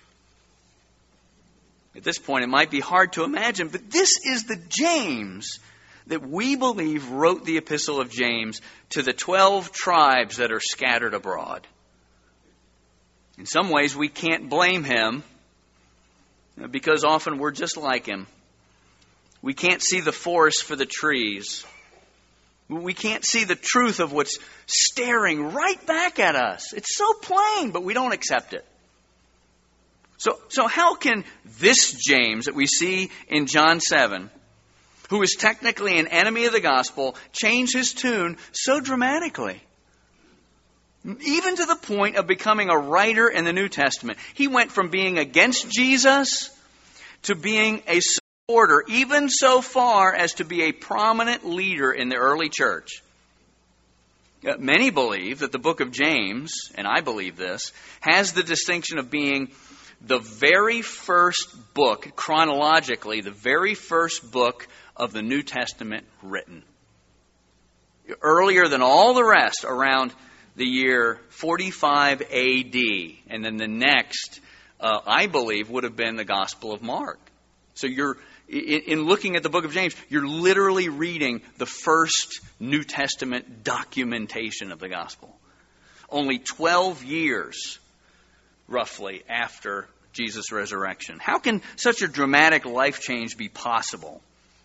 At this point, it might be hard to imagine, but this is the James that we believe wrote the epistle of James to the twelve tribes that are scattered abroad. In some ways, we can't blame him because often we're just like him. We can't see the forest for the trees. We can't see the truth of what's staring right back at us. It's so plain, but we don't accept it. So, so how can this James that we see in John seven, who is technically an enemy of the gospel, change his tune so dramatically? Even to the point of becoming a writer in the New Testament. He went from being against Jesus to being a supporter, even so far as to be a prominent leader in the early church. Many believe that the book of James, and I believe this, has the distinction of being the very first book, chronologically, the very first book of the New Testament written. Earlier than all the rest, around the year forty-five A D. And then the next, uh, I believe, would have been the Gospel of Mark. So you're, in, in looking at the book of James, you're literally reading the first New Testament documentation of the gospel. Only twelve years, roughly, after Jesus' resurrection. How can such a dramatic life change be possible?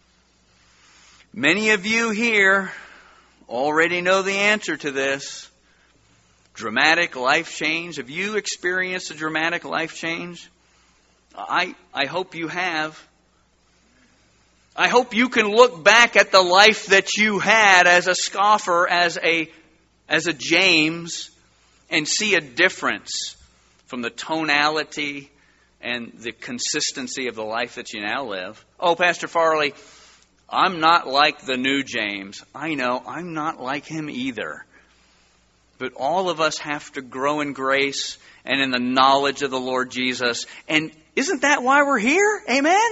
Many of you here already know the answer to this. Dramatic life change. Have you experienced a dramatic life change? I, I hope you have. I hope you can look back at the life that you had as a scoffer, as a, as a James, and see a difference from the tonality and the consistency of the life that you now live. Oh, Pastor Farley, I'm not like the new James. I know, I'm not like him either. But all of us have to grow in grace and in the knowledge of the Lord Jesus. And isn't that why we're here? Amen?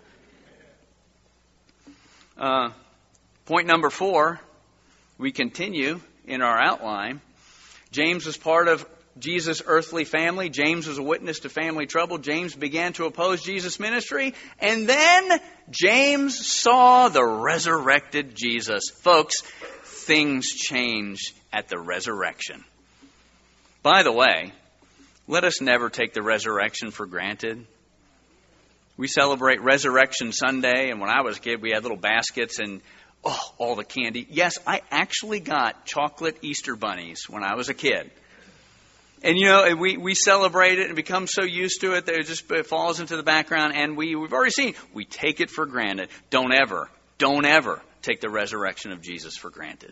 Uh, point number four, we continue in our outline. James was part of Jesus' earthly family. James was a witness to family trouble. James began to oppose Jesus' ministry. And then James saw the resurrected Jesus. Folks, things change at the resurrection. By the way, let us never take the resurrection for granted. We celebrate Resurrection Sunday, and when I was a kid, we had little baskets and oh, all the candy. Yes, I actually got chocolate Easter bunnies when I was a kid. And, you know, we, we celebrate it and become so used to it that it just it falls into the background. And we, we've already seen, we take it for granted. Don't ever, don't ever take the resurrection of Jesus for granted.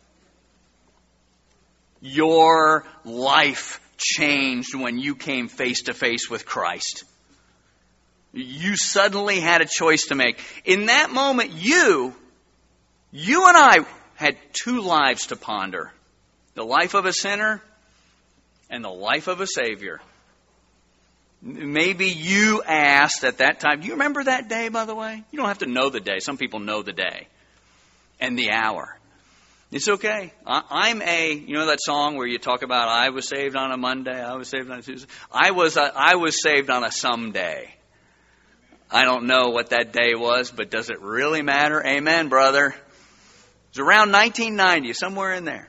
Your life changed when you came face to face with Christ. You suddenly had a choice to make. In that moment, you, you and I had two lives to ponder. The life of a sinner and the life of a Savior. Maybe you asked at that time, do you remember that day, by the way? You don't have to know the day. Some people know the day and the hour. It's okay. I'm a, you know that song where you talk about I was saved on a Monday, I was saved on a Tuesday. I was, a, I was saved on a someday. I don't know what that day was, but does it really matter? Amen, brother. It was around nineteen ninety, somewhere in there.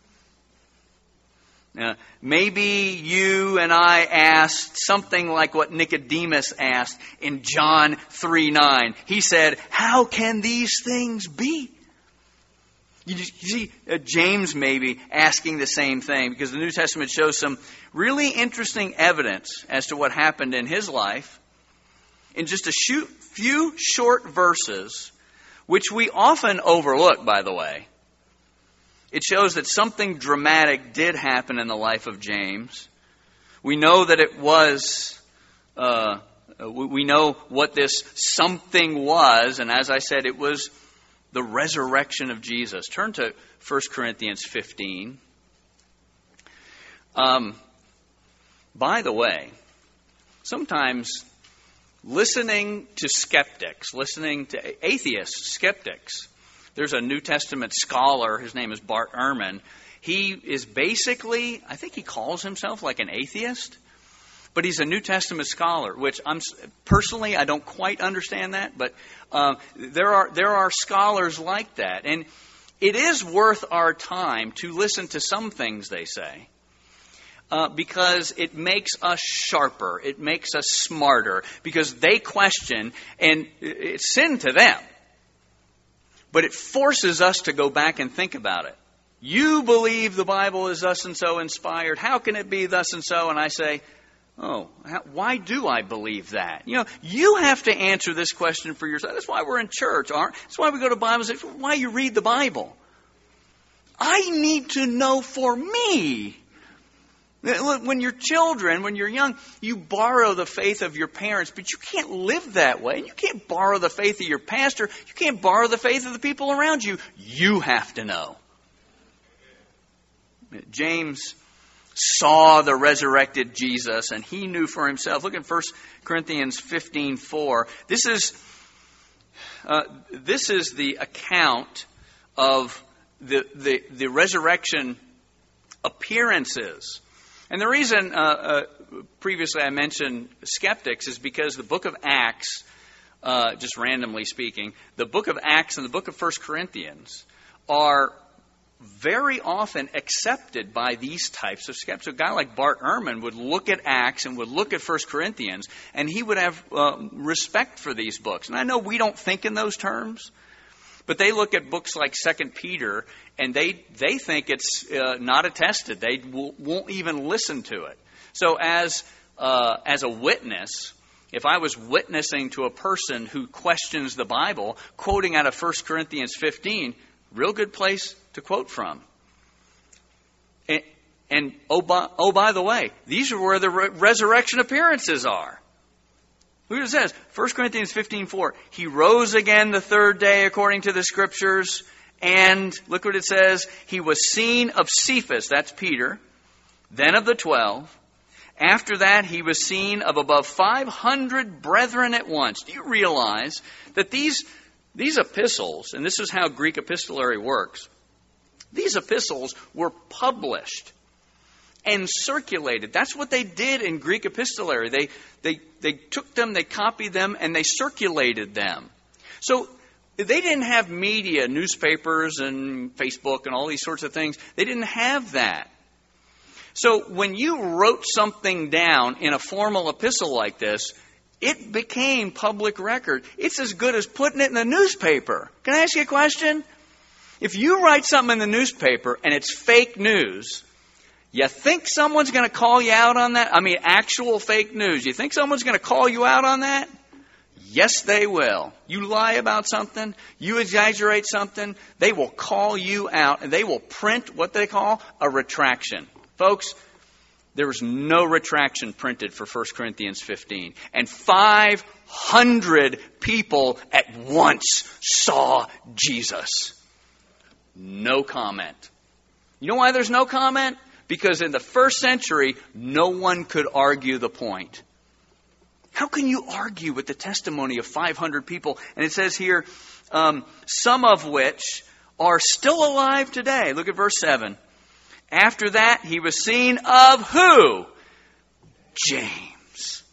Uh, maybe you and I asked something like what Nicodemus asked in John three nine. He said, how can these things be? You, you see uh, James maybe asking the same thing, because the New Testament shows some really interesting evidence as to what happened in his life in just a shoot, few short verses, which we often overlook, by the way. It shows that something dramatic did happen in the life of James. We know that it was, uh, we know what this something was, and as I said, it was the resurrection of Jesus. Turn to First Corinthians fifteen. Um, by the way, sometimes listening to skeptics, listening to atheist skeptics, there's a New Testament scholar, his name is Bart Ehrman. He is basically, I think he calls himself like an atheist, but he's a New Testament scholar, which I'm personally, I don't quite understand that, but uh, there are there are scholars like that. And it is worth our time to listen to some things they say, uh, because it makes us sharper, it makes us smarter, because they question, and it's sin to them. But it forces us to go back and think about it. You believe the Bible is thus and so inspired. How can it be thus and so? And I say, oh, how, why do I believe that? You know, you have to answer this question for yourself. That's why we're in church, aren't we? That's why we go to Bible study. Why you read the Bible. I need to know for me. When you're children, when you're young, you borrow the faith of your parents, but you can't live that way. You can't borrow the faith of your pastor. You can't borrow the faith of the people around you. You have to know. James saw the resurrected Jesus, and he knew for himself. Look at First Corinthians fifteen four. This is uh, this is the account of the the, the resurrection appearances. And the reason uh, uh, previously I mentioned skeptics is because the book of Acts, uh, just randomly speaking, the book of Acts and the book of First Corinthians are very often accepted by these types of skeptics. A guy like Bart Ehrman would look at Acts and would look at First Corinthians, and he would have uh, respect for these books. And I know we don't think in those terms, but they look at books like Second Peter, and they they think it's uh, not attested. They w- won't even listen to it. So as uh, as a witness, if I was witnessing to a person who questions the Bible, quoting out of First Corinthians fifteen, real good place to quote from. And, and oh, by, oh, by the way, these are where the re- resurrection appearances are. Look what it says, First Corinthians fifteen four. He rose again the third day according to the Scriptures. And look what it says. He was seen of Cephas, that's Peter, then of the twelve. After that, he was seen of above five hundred brethren at once. Do you realize that these, these epistles, and this is how Greek epistolary works, these epistles were published. and circulated. That's what they did in Greek epistolary. They, they, they took them, they copied them, and they circulated them. So they didn't have media, newspapers and Facebook and all these sorts of things. They didn't have that. So when you wrote something down in a formal epistle like this, it became public record. It's as good as putting it in the newspaper. Can I ask you a question? If you write something in the newspaper and it's fake news, you think someone's going to call you out on that? I mean, actual fake news. You think someone's going to call you out on that? Yes, they will. You lie about something, you exaggerate something, they will call you out, and they will print what they call a retraction. Folks, there was no retraction printed for First Corinthians fifteen. And five hundred people at once saw Jesus. No comment. You know why there's no comment? Because in the first century, no one could argue the point. How can you argue with the testimony of five hundred people? And it says here, um, some of which are still alive today. Look at verse seven. After that, he was seen of who? James.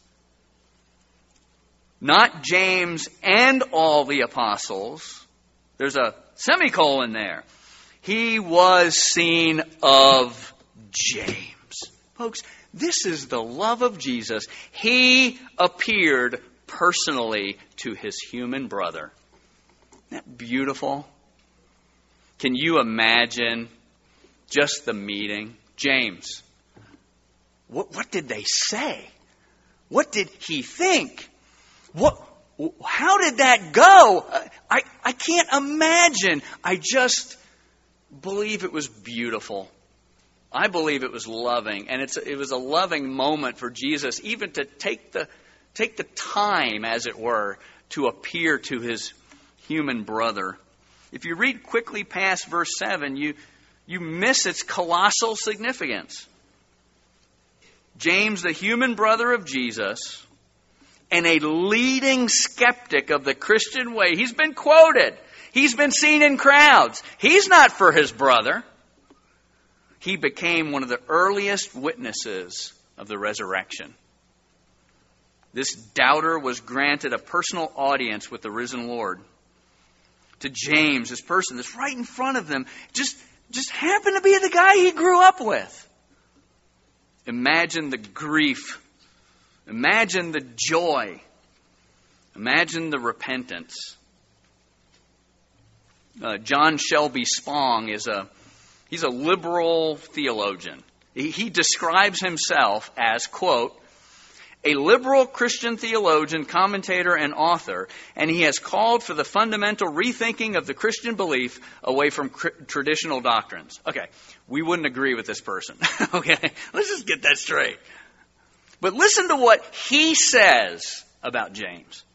Not James and all the apostles. There's a semicolon there. He was seen of James. Folks, this is the love of Jesus. He appeared personally to his human brother. Isn't that beautiful? Can you imagine just the meeting? James, what, what did they say? What did he think? What? How did that go? I, I can't imagine. I just believe it was beautiful. I believe it was loving. And it's it was a loving moment for Jesus, even to take the take the time, as it were, to appear to his human brother. If you read quickly past verse seven, you, you miss its colossal significance. James, the human brother of Jesus, and a leading skeptic of the Christian way. He's been quoted. He's been seen in crowds. He's not for his brother. He became one of the earliest witnesses of the resurrection. This doubter was granted a personal audience with the risen Lord. To James, this person that's right in front of them, just, just happened to be the guy he grew up with. Imagine the grief. Imagine the joy. Imagine the repentance. Uh, John Shelby Spong is a he's a liberal theologian. He, he describes himself as, quote, a liberal Christian theologian, commentator, and author, and he has called for the fundamental rethinking of the Christian belief away from cr- traditional doctrines. Okay, we wouldn't agree with this person. Okay, let's just get that straight. But listen to what he says about James.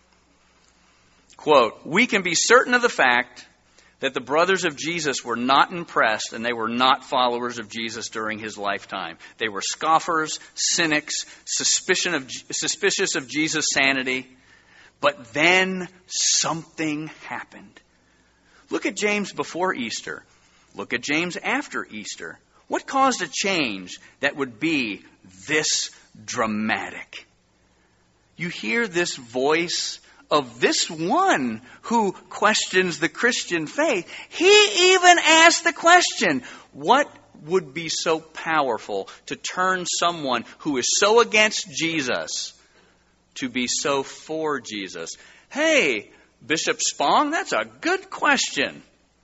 Quote, we can be certain of the fact that the brothers of Jesus were not impressed and they were not followers of Jesus during his lifetime. They were scoffers, cynics, suspicion of, suspicious of Jesus' sanity. But then something happened. Look at James before Easter. Look at James after Easter. What caused a change that would be this dramatic? You hear this voice of this one who questions the Christian faith. He even asked the question, what would be so powerful to turn someone who is so against Jesus to be so for Jesus? Hey, Bishop Spong, that's a good question.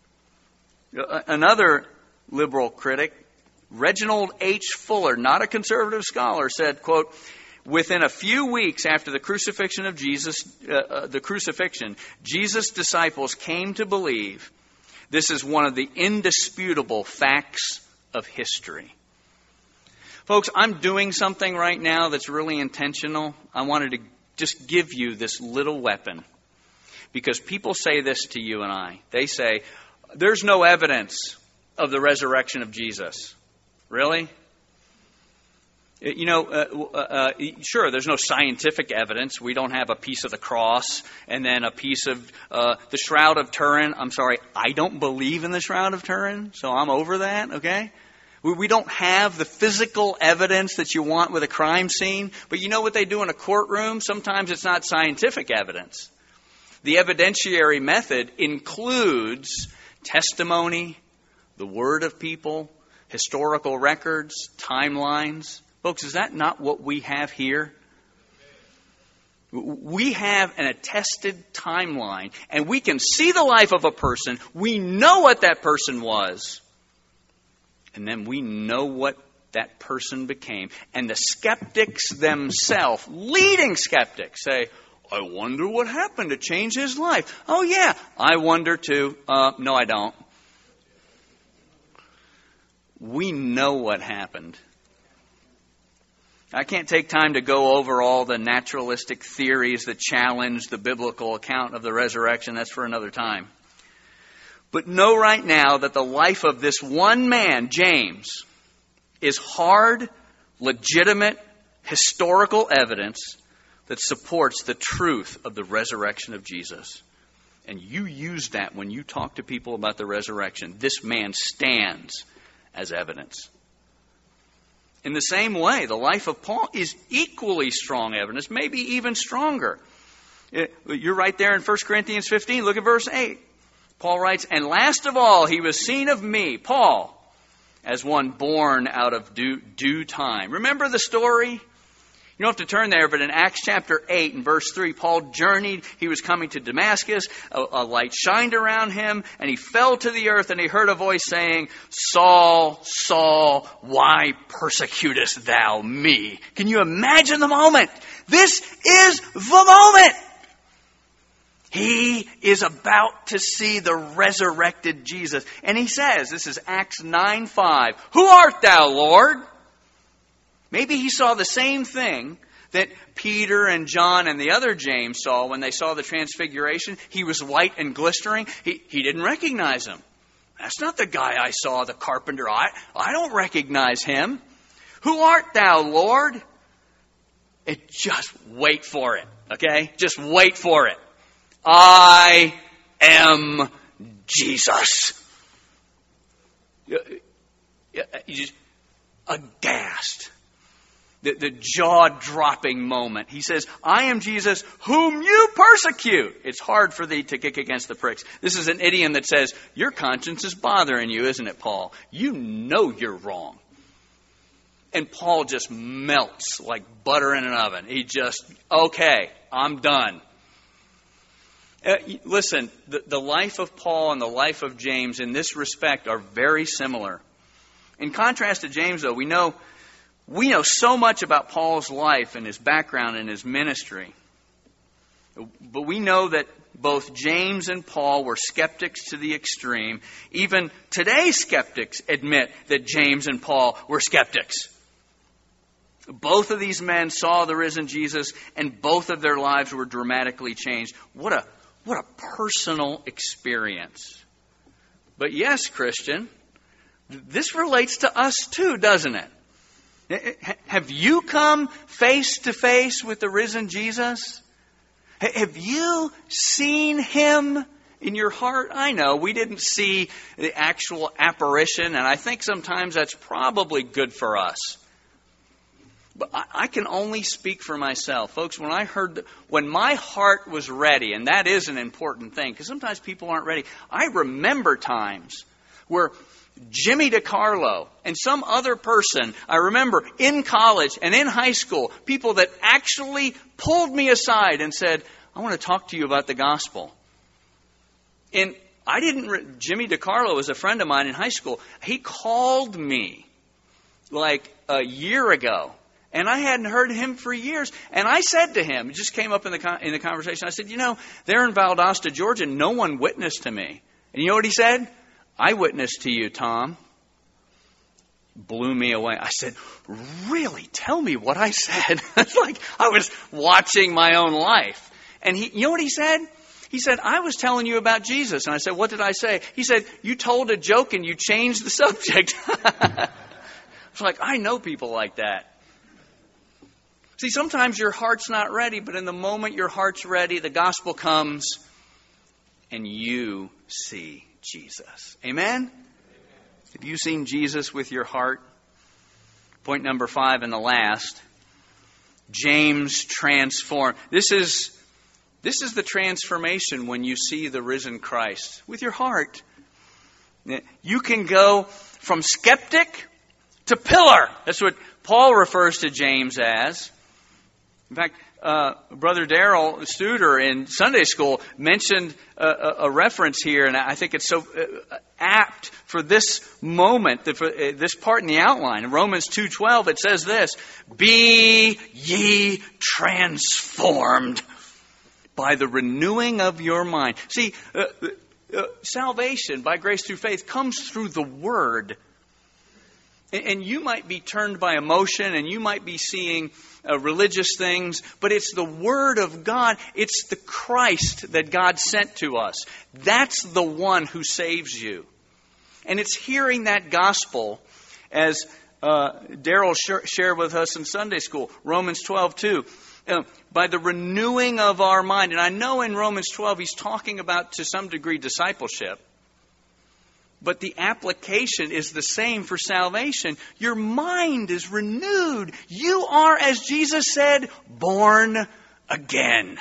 Another liberal critic, Reginald H. Fuller, not a conservative scholar, said, quote, within a few weeks after the crucifixion of Jesus, uh, uh, the crucifixion, Jesus' disciples came to believe this is one of the indisputable facts of history. Folks, I'm doing something right now that's really intentional. I wanted to just give you this little weapon because people say this to you and I. They say, there's no evidence of the resurrection of Jesus. Really? You know, uh, uh, sure, there's no scientific evidence. We don't have a piece of the cross and then a piece of uh, the Shroud of Turin. I'm sorry, I don't believe in the Shroud of Turin, so I'm over that, okay? We, we don't have the physical evidence that you want with a crime scene. But you know what they do in a courtroom? Sometimes it's not scientific evidence. The evidentiary method includes testimony, the word of people, historical records, timelines. Folks, is that not what we have here? We have an attested timeline, and we can see the life of a person. We know what that person was, and then we know what that person became. And the skeptics themselves, leading skeptics, say, I wonder what happened to change his life. Oh, yeah, I wonder too. Uh, no, I don't. We know what happened. I can't take time to go over all the naturalistic theories that challenge the biblical account of the resurrection. That's for another time. But know right now that the life of this one man, James, is hard, legitimate, historical evidence that supports the truth of the resurrection of Jesus. And you use that when you talk to people about the resurrection. This man stands as evidence. In the same way, the life of Paul is equally strong evidence, maybe even stronger. You're right there in First Corinthians fifteen. Look at verse eight. Paul writes, and last of all, he was seen of me, Paul, as one born out of due, due time. Remember the story? You don't have to turn there, but in Acts chapter eight and verse three, Paul journeyed. He was coming to Damascus. A, a light shined around him, and he fell to the earth, and he heard a voice saying, Saul, Saul, why persecutest thou me? Can you imagine the moment? This is the moment. He is about to see the resurrected Jesus. And he says, this is Acts nine five, who art thou, Lord? Maybe he saw the same thing that Peter and John and the other James saw when they saw the transfiguration. He was white and glistering. He, he didn't recognize him. That's not the guy I saw, the carpenter. I, I don't recognize him. Who art thou, Lord? It, just wait for it, okay? Just wait for it. I am Jesus. You just aghast. The, the jaw-dropping moment. He says, I am Jesus whom you persecute. It's hard for thee to kick against the pricks. This is an idiom that says, your conscience is bothering you, isn't it, Paul? You know you're wrong. And Paul just melts like butter in an oven. He just, okay, I'm done. Uh, listen, the, the life of Paul and the life of James in this respect are very similar. In contrast to James, though, we know We know so much about Paul's life and his background and his ministry. But we know that both James and Paul were skeptics to the extreme. Even today's skeptics admit that James and Paul were skeptics. Both of these men saw the risen Jesus, and both of their lives were dramatically changed. What a, what a personal experience. But yes, Christian, this relates to us too, doesn't it? Have you come face to face with the risen Jesus? Have you seen him in your heart? I know we didn't see the actual apparition, and I think sometimes that's probably good for us. But I can only speak for myself. Folks, when I heard, the, when my heart was ready, and that is an important thing, because sometimes people aren't ready. I remember times where Jimmy DiCarlo and some other person, I remember in college and in high school, people that actually pulled me aside and said, I want to talk to you about the gospel. And I didn't, Jimmy DiCarlo was a friend of mine in high school. He called me like a year ago, and I hadn't heard him for years. And I said to him, it just came up in the in the conversation, I said, you know, there in Valdosta, Georgia, no one witnessed to me. And you know what he said? I witnessed to you, Tom. Blew me away. I said, really? Tell me what I said. It's like I was watching my own life. And he, you know what he said? He said, I was telling you about Jesus. And I said, what did I say? He said, you told a joke and you changed the subject. It's like, I know people like that. See, sometimes your heart's not ready, but in the moment your heart's ready, the gospel comes and you see Jesus. Amen? Have you seen Jesus with your heart? Point number five and the last. James transformed. This is, this is the transformation when you see the risen Christ. With your heart. You can go from skeptic to pillar. That's what Paul refers to James as. In fact, uh, Brother Darrell Studer in Sunday school mentioned a, a, a reference here, and I think it's so uh, apt for this moment, for uh, this part in the outline. In Romans two twelve, it says this, "Be ye transformed by the renewing of your mind." See, uh, uh, salvation by grace through faith comes through the Word. And you might be turned by emotion, and you might be seeing uh, religious things, but it's the Word of God. It's the Christ that God sent to us. That's the one who saves you. And it's hearing that gospel, as uh, Darrell sh- shared with us in Sunday school, Romans twelve two. Uh, by the renewing of our mind. And I know in Romans twelve he's talking about, to some degree, discipleship. But the application is the same for salvation. Your mind is renewed. You are, as Jesus said, born again.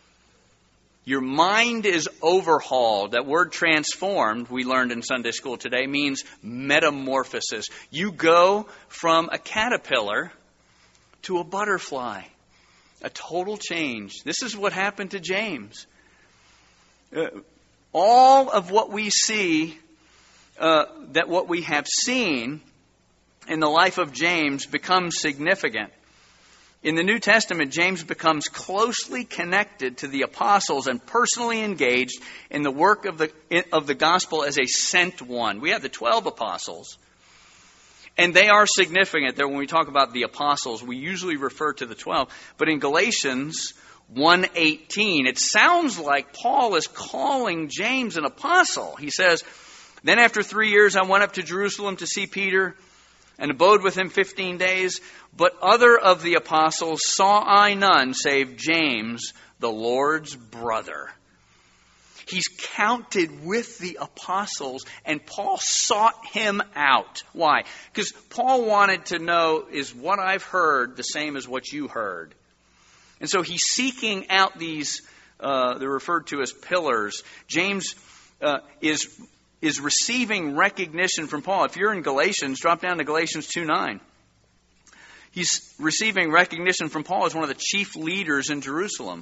Your mind is overhauled. That word transformed, we learned in Sunday school today, means metamorphosis. You go from a caterpillar to a butterfly. A total change. This is what happened to James. Uh, all of what we see Uh, that what we have seen in the life of James becomes significant. In the New Testament, James becomes closely connected to the apostles and personally engaged in the work of the of the gospel as a sent one. We have the twelve apostles, and they are significant. There, when we talk about the apostles, we usually refer to the twelve. But in Galatians one eighteen, it sounds like Paul is calling James an apostle. He says, "Then after three years I went up to Jerusalem to see Peter and abode with him fifteen days. But other of the apostles saw I none save James, the Lord's brother." He's counted with the apostles, and Paul sought him out. Why? Because Paul wanted to know, is what I've heard the same as what you heard? And so he's seeking out these, uh, they're referred to as pillars. James uh, is... is receiving recognition from Paul. If you're in Galatians, drop down to Galatians two nine. He's receiving recognition from Paul as one of the chief leaders in Jerusalem.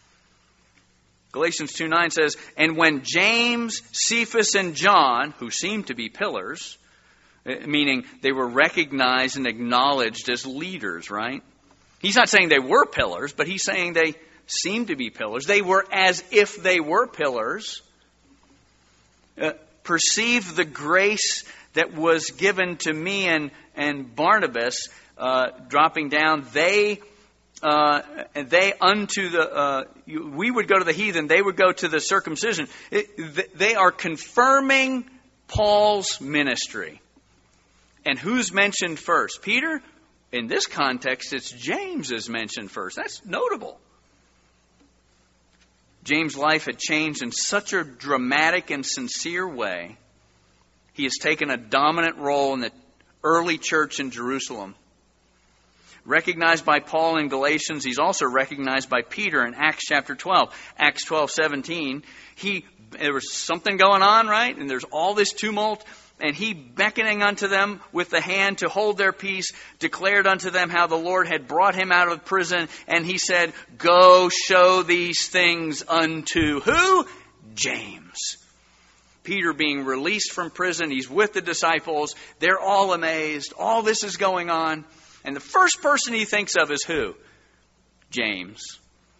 Galatians two nine says, "And when James, Cephas, and John," who seemed to be pillars, meaning they were recognized and acknowledged as leaders, right? He's not saying they were pillars, but he's saying they seemed to be pillars. They were as if they were pillars. Uh, perceive the grace that was given to me and, and Barnabas, uh, dropping down, they uh, they unto the, uh, you, we would go to the heathen, they would go to the circumcision. It, th- they are confirming Paul's ministry. And who's mentioned first? Peter? In this context, it's James is mentioned first. That's notable. James' life had changed in such a dramatic and sincere way. He has taken a dominant role in the early church in Jerusalem. Recognized by Paul in Galatians, he's also recognized by Peter in Acts chapter twelve. Acts twelve seventeen. He, there was something going on, right? And there's all this tumult. And he, beckoning unto them with the hand to hold their peace, declared unto them how the Lord had brought him out of prison. And he said, "Go show these things unto" who? James. Peter being released from prison. He's with the disciples. They're all amazed. All this is going on. And the first person he thinks of is who? James.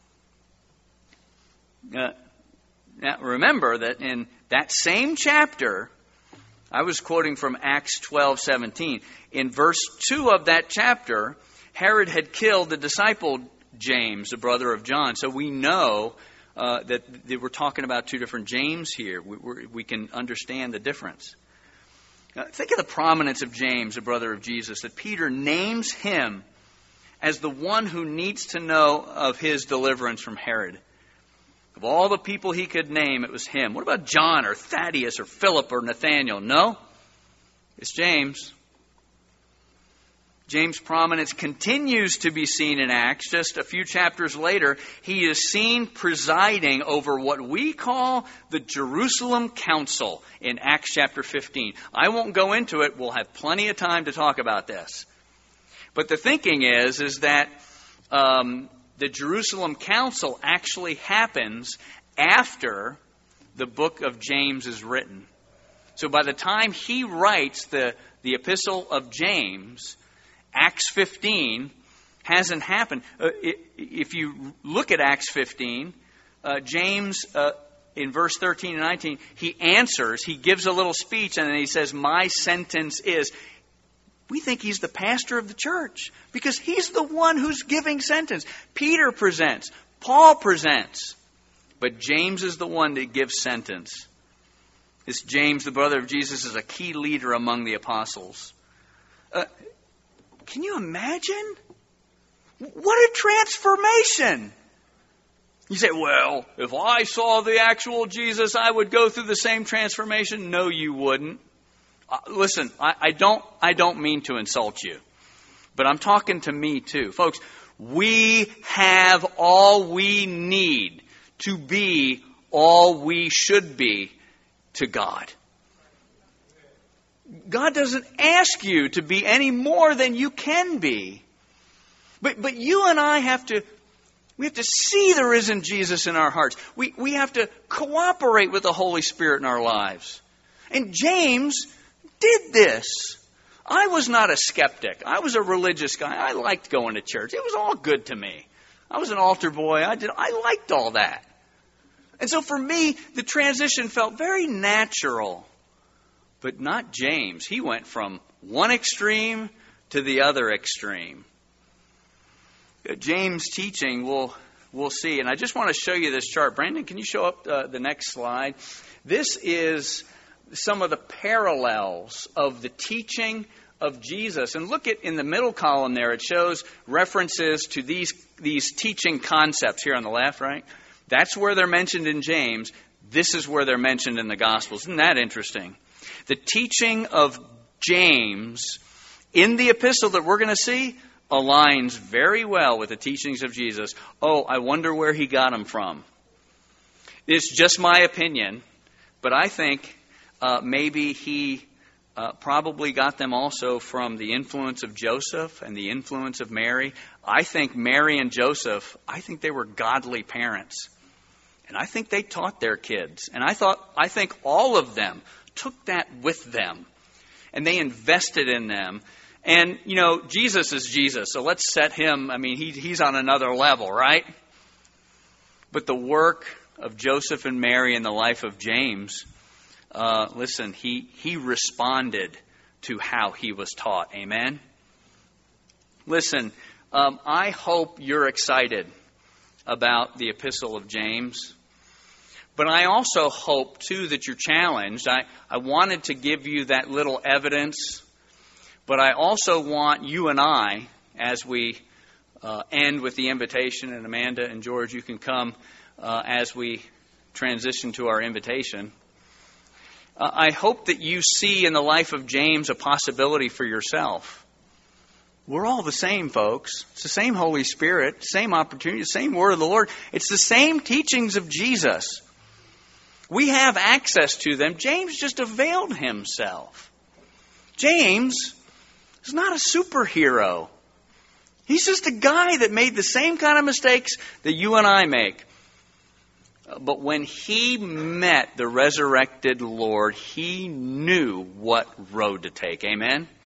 Uh, now remember that in that same chapter, I was quoting from Acts twelve seventeen. In verse two of that chapter, Herod had killed the disciple James, the brother of John. So we know uh, that they were talking about two different James here. We, we're, we can understand the difference. Now, think of the prominence of James, the brother of Jesus, that Peter names him as the one who needs to know of his deliverance from Herod. Of all the people he could name, it was him. What about John or Thaddeus or Philip or Nathaniel? No. It's James. James' prominence continues to be seen in Acts. Just a few chapters later, he is seen presiding over what we call the Jerusalem Council in Acts chapter fifteen. I won't go into it. We'll have plenty of time to talk about this. But the thinking is, is that um, the Jerusalem Council actually happens after the book of James is written. So by the time he writes the, the epistle of James, Acts fifteen hasn't happened. Uh, if you look at Acts fifteen, uh, James, uh, in verse thirteen and nineteen, he answers, he gives a little speech, and then he says, my sentence is. We think he's the pastor of the church because he's the one who's giving sentence. Peter presents, Paul presents, but James is the one that gives sentence. This James, the brother of Jesus, is a key leader among the apostles. Uh, Can you imagine? What a transformation! You say, well, if I saw the actual Jesus, I would go through the same transformation. No, you wouldn't. Uh, listen, I, I don't I don't mean to insult you, but I'm talking to me too. Folks, we have all we need to be all we should be to God. God doesn't ask you to be any more than you can be. But but you and I have to we have to see the risen Jesus in our hearts. We we have to cooperate with the Holy Spirit in our lives. And James did this. I was not a skeptic. I was a religious guy. I liked going to church. It was all good to me. I was an altar boy. I did I liked all that. And so for me, the transition felt very natural. But not James. He went from one extreme to the other extreme. James' teaching, we'll, we'll see. And I just want to show you this chart. Brandon, can you show up uh, the next slide? This is some of the parallels of the teaching of Jesus. And look at in the middle column there. It shows references to these, these teaching concepts here on the left, right? That's where they're mentioned in James. This is where they're mentioned in the Gospels. Isn't that interesting? The teaching of James in the epistle that we're going to see aligns very well with the teachings of Jesus. Oh, I wonder where he got them from. It's just my opinion, but I think uh, maybe he uh, probably got them also from the influence of Joseph and the influence of Mary. I think Mary and Joseph, I think they were godly parents. And I think they taught their kids. And I thought, I think all of them took that with them. And they invested in them. And, you know, Jesus is Jesus. So let's set him, I mean, he, he's on another level, right? But the work of Joseph and Mary in the life of James, uh, listen, he, he responded to how he was taught. Amen? Listen, um, I hope you're excited about the epistle of James. But I also hope, too, that you're challenged. I, I wanted to give you that little evidence, but I also want you and I, as we uh, end with the invitation, and Amanda and George, you can come uh, as we transition to our invitation. Uh, I hope that you see in the life of James a possibility for yourself. We're all the same, folks. It's the same Holy Spirit, same opportunity, the same word of the Lord. It's the same teachings of Jesus. We have access to them. James just availed himself. James is not a superhero. He's just a guy that made the same kind of mistakes that you and I make. But when he met the resurrected Lord, he knew what road to take. Amen?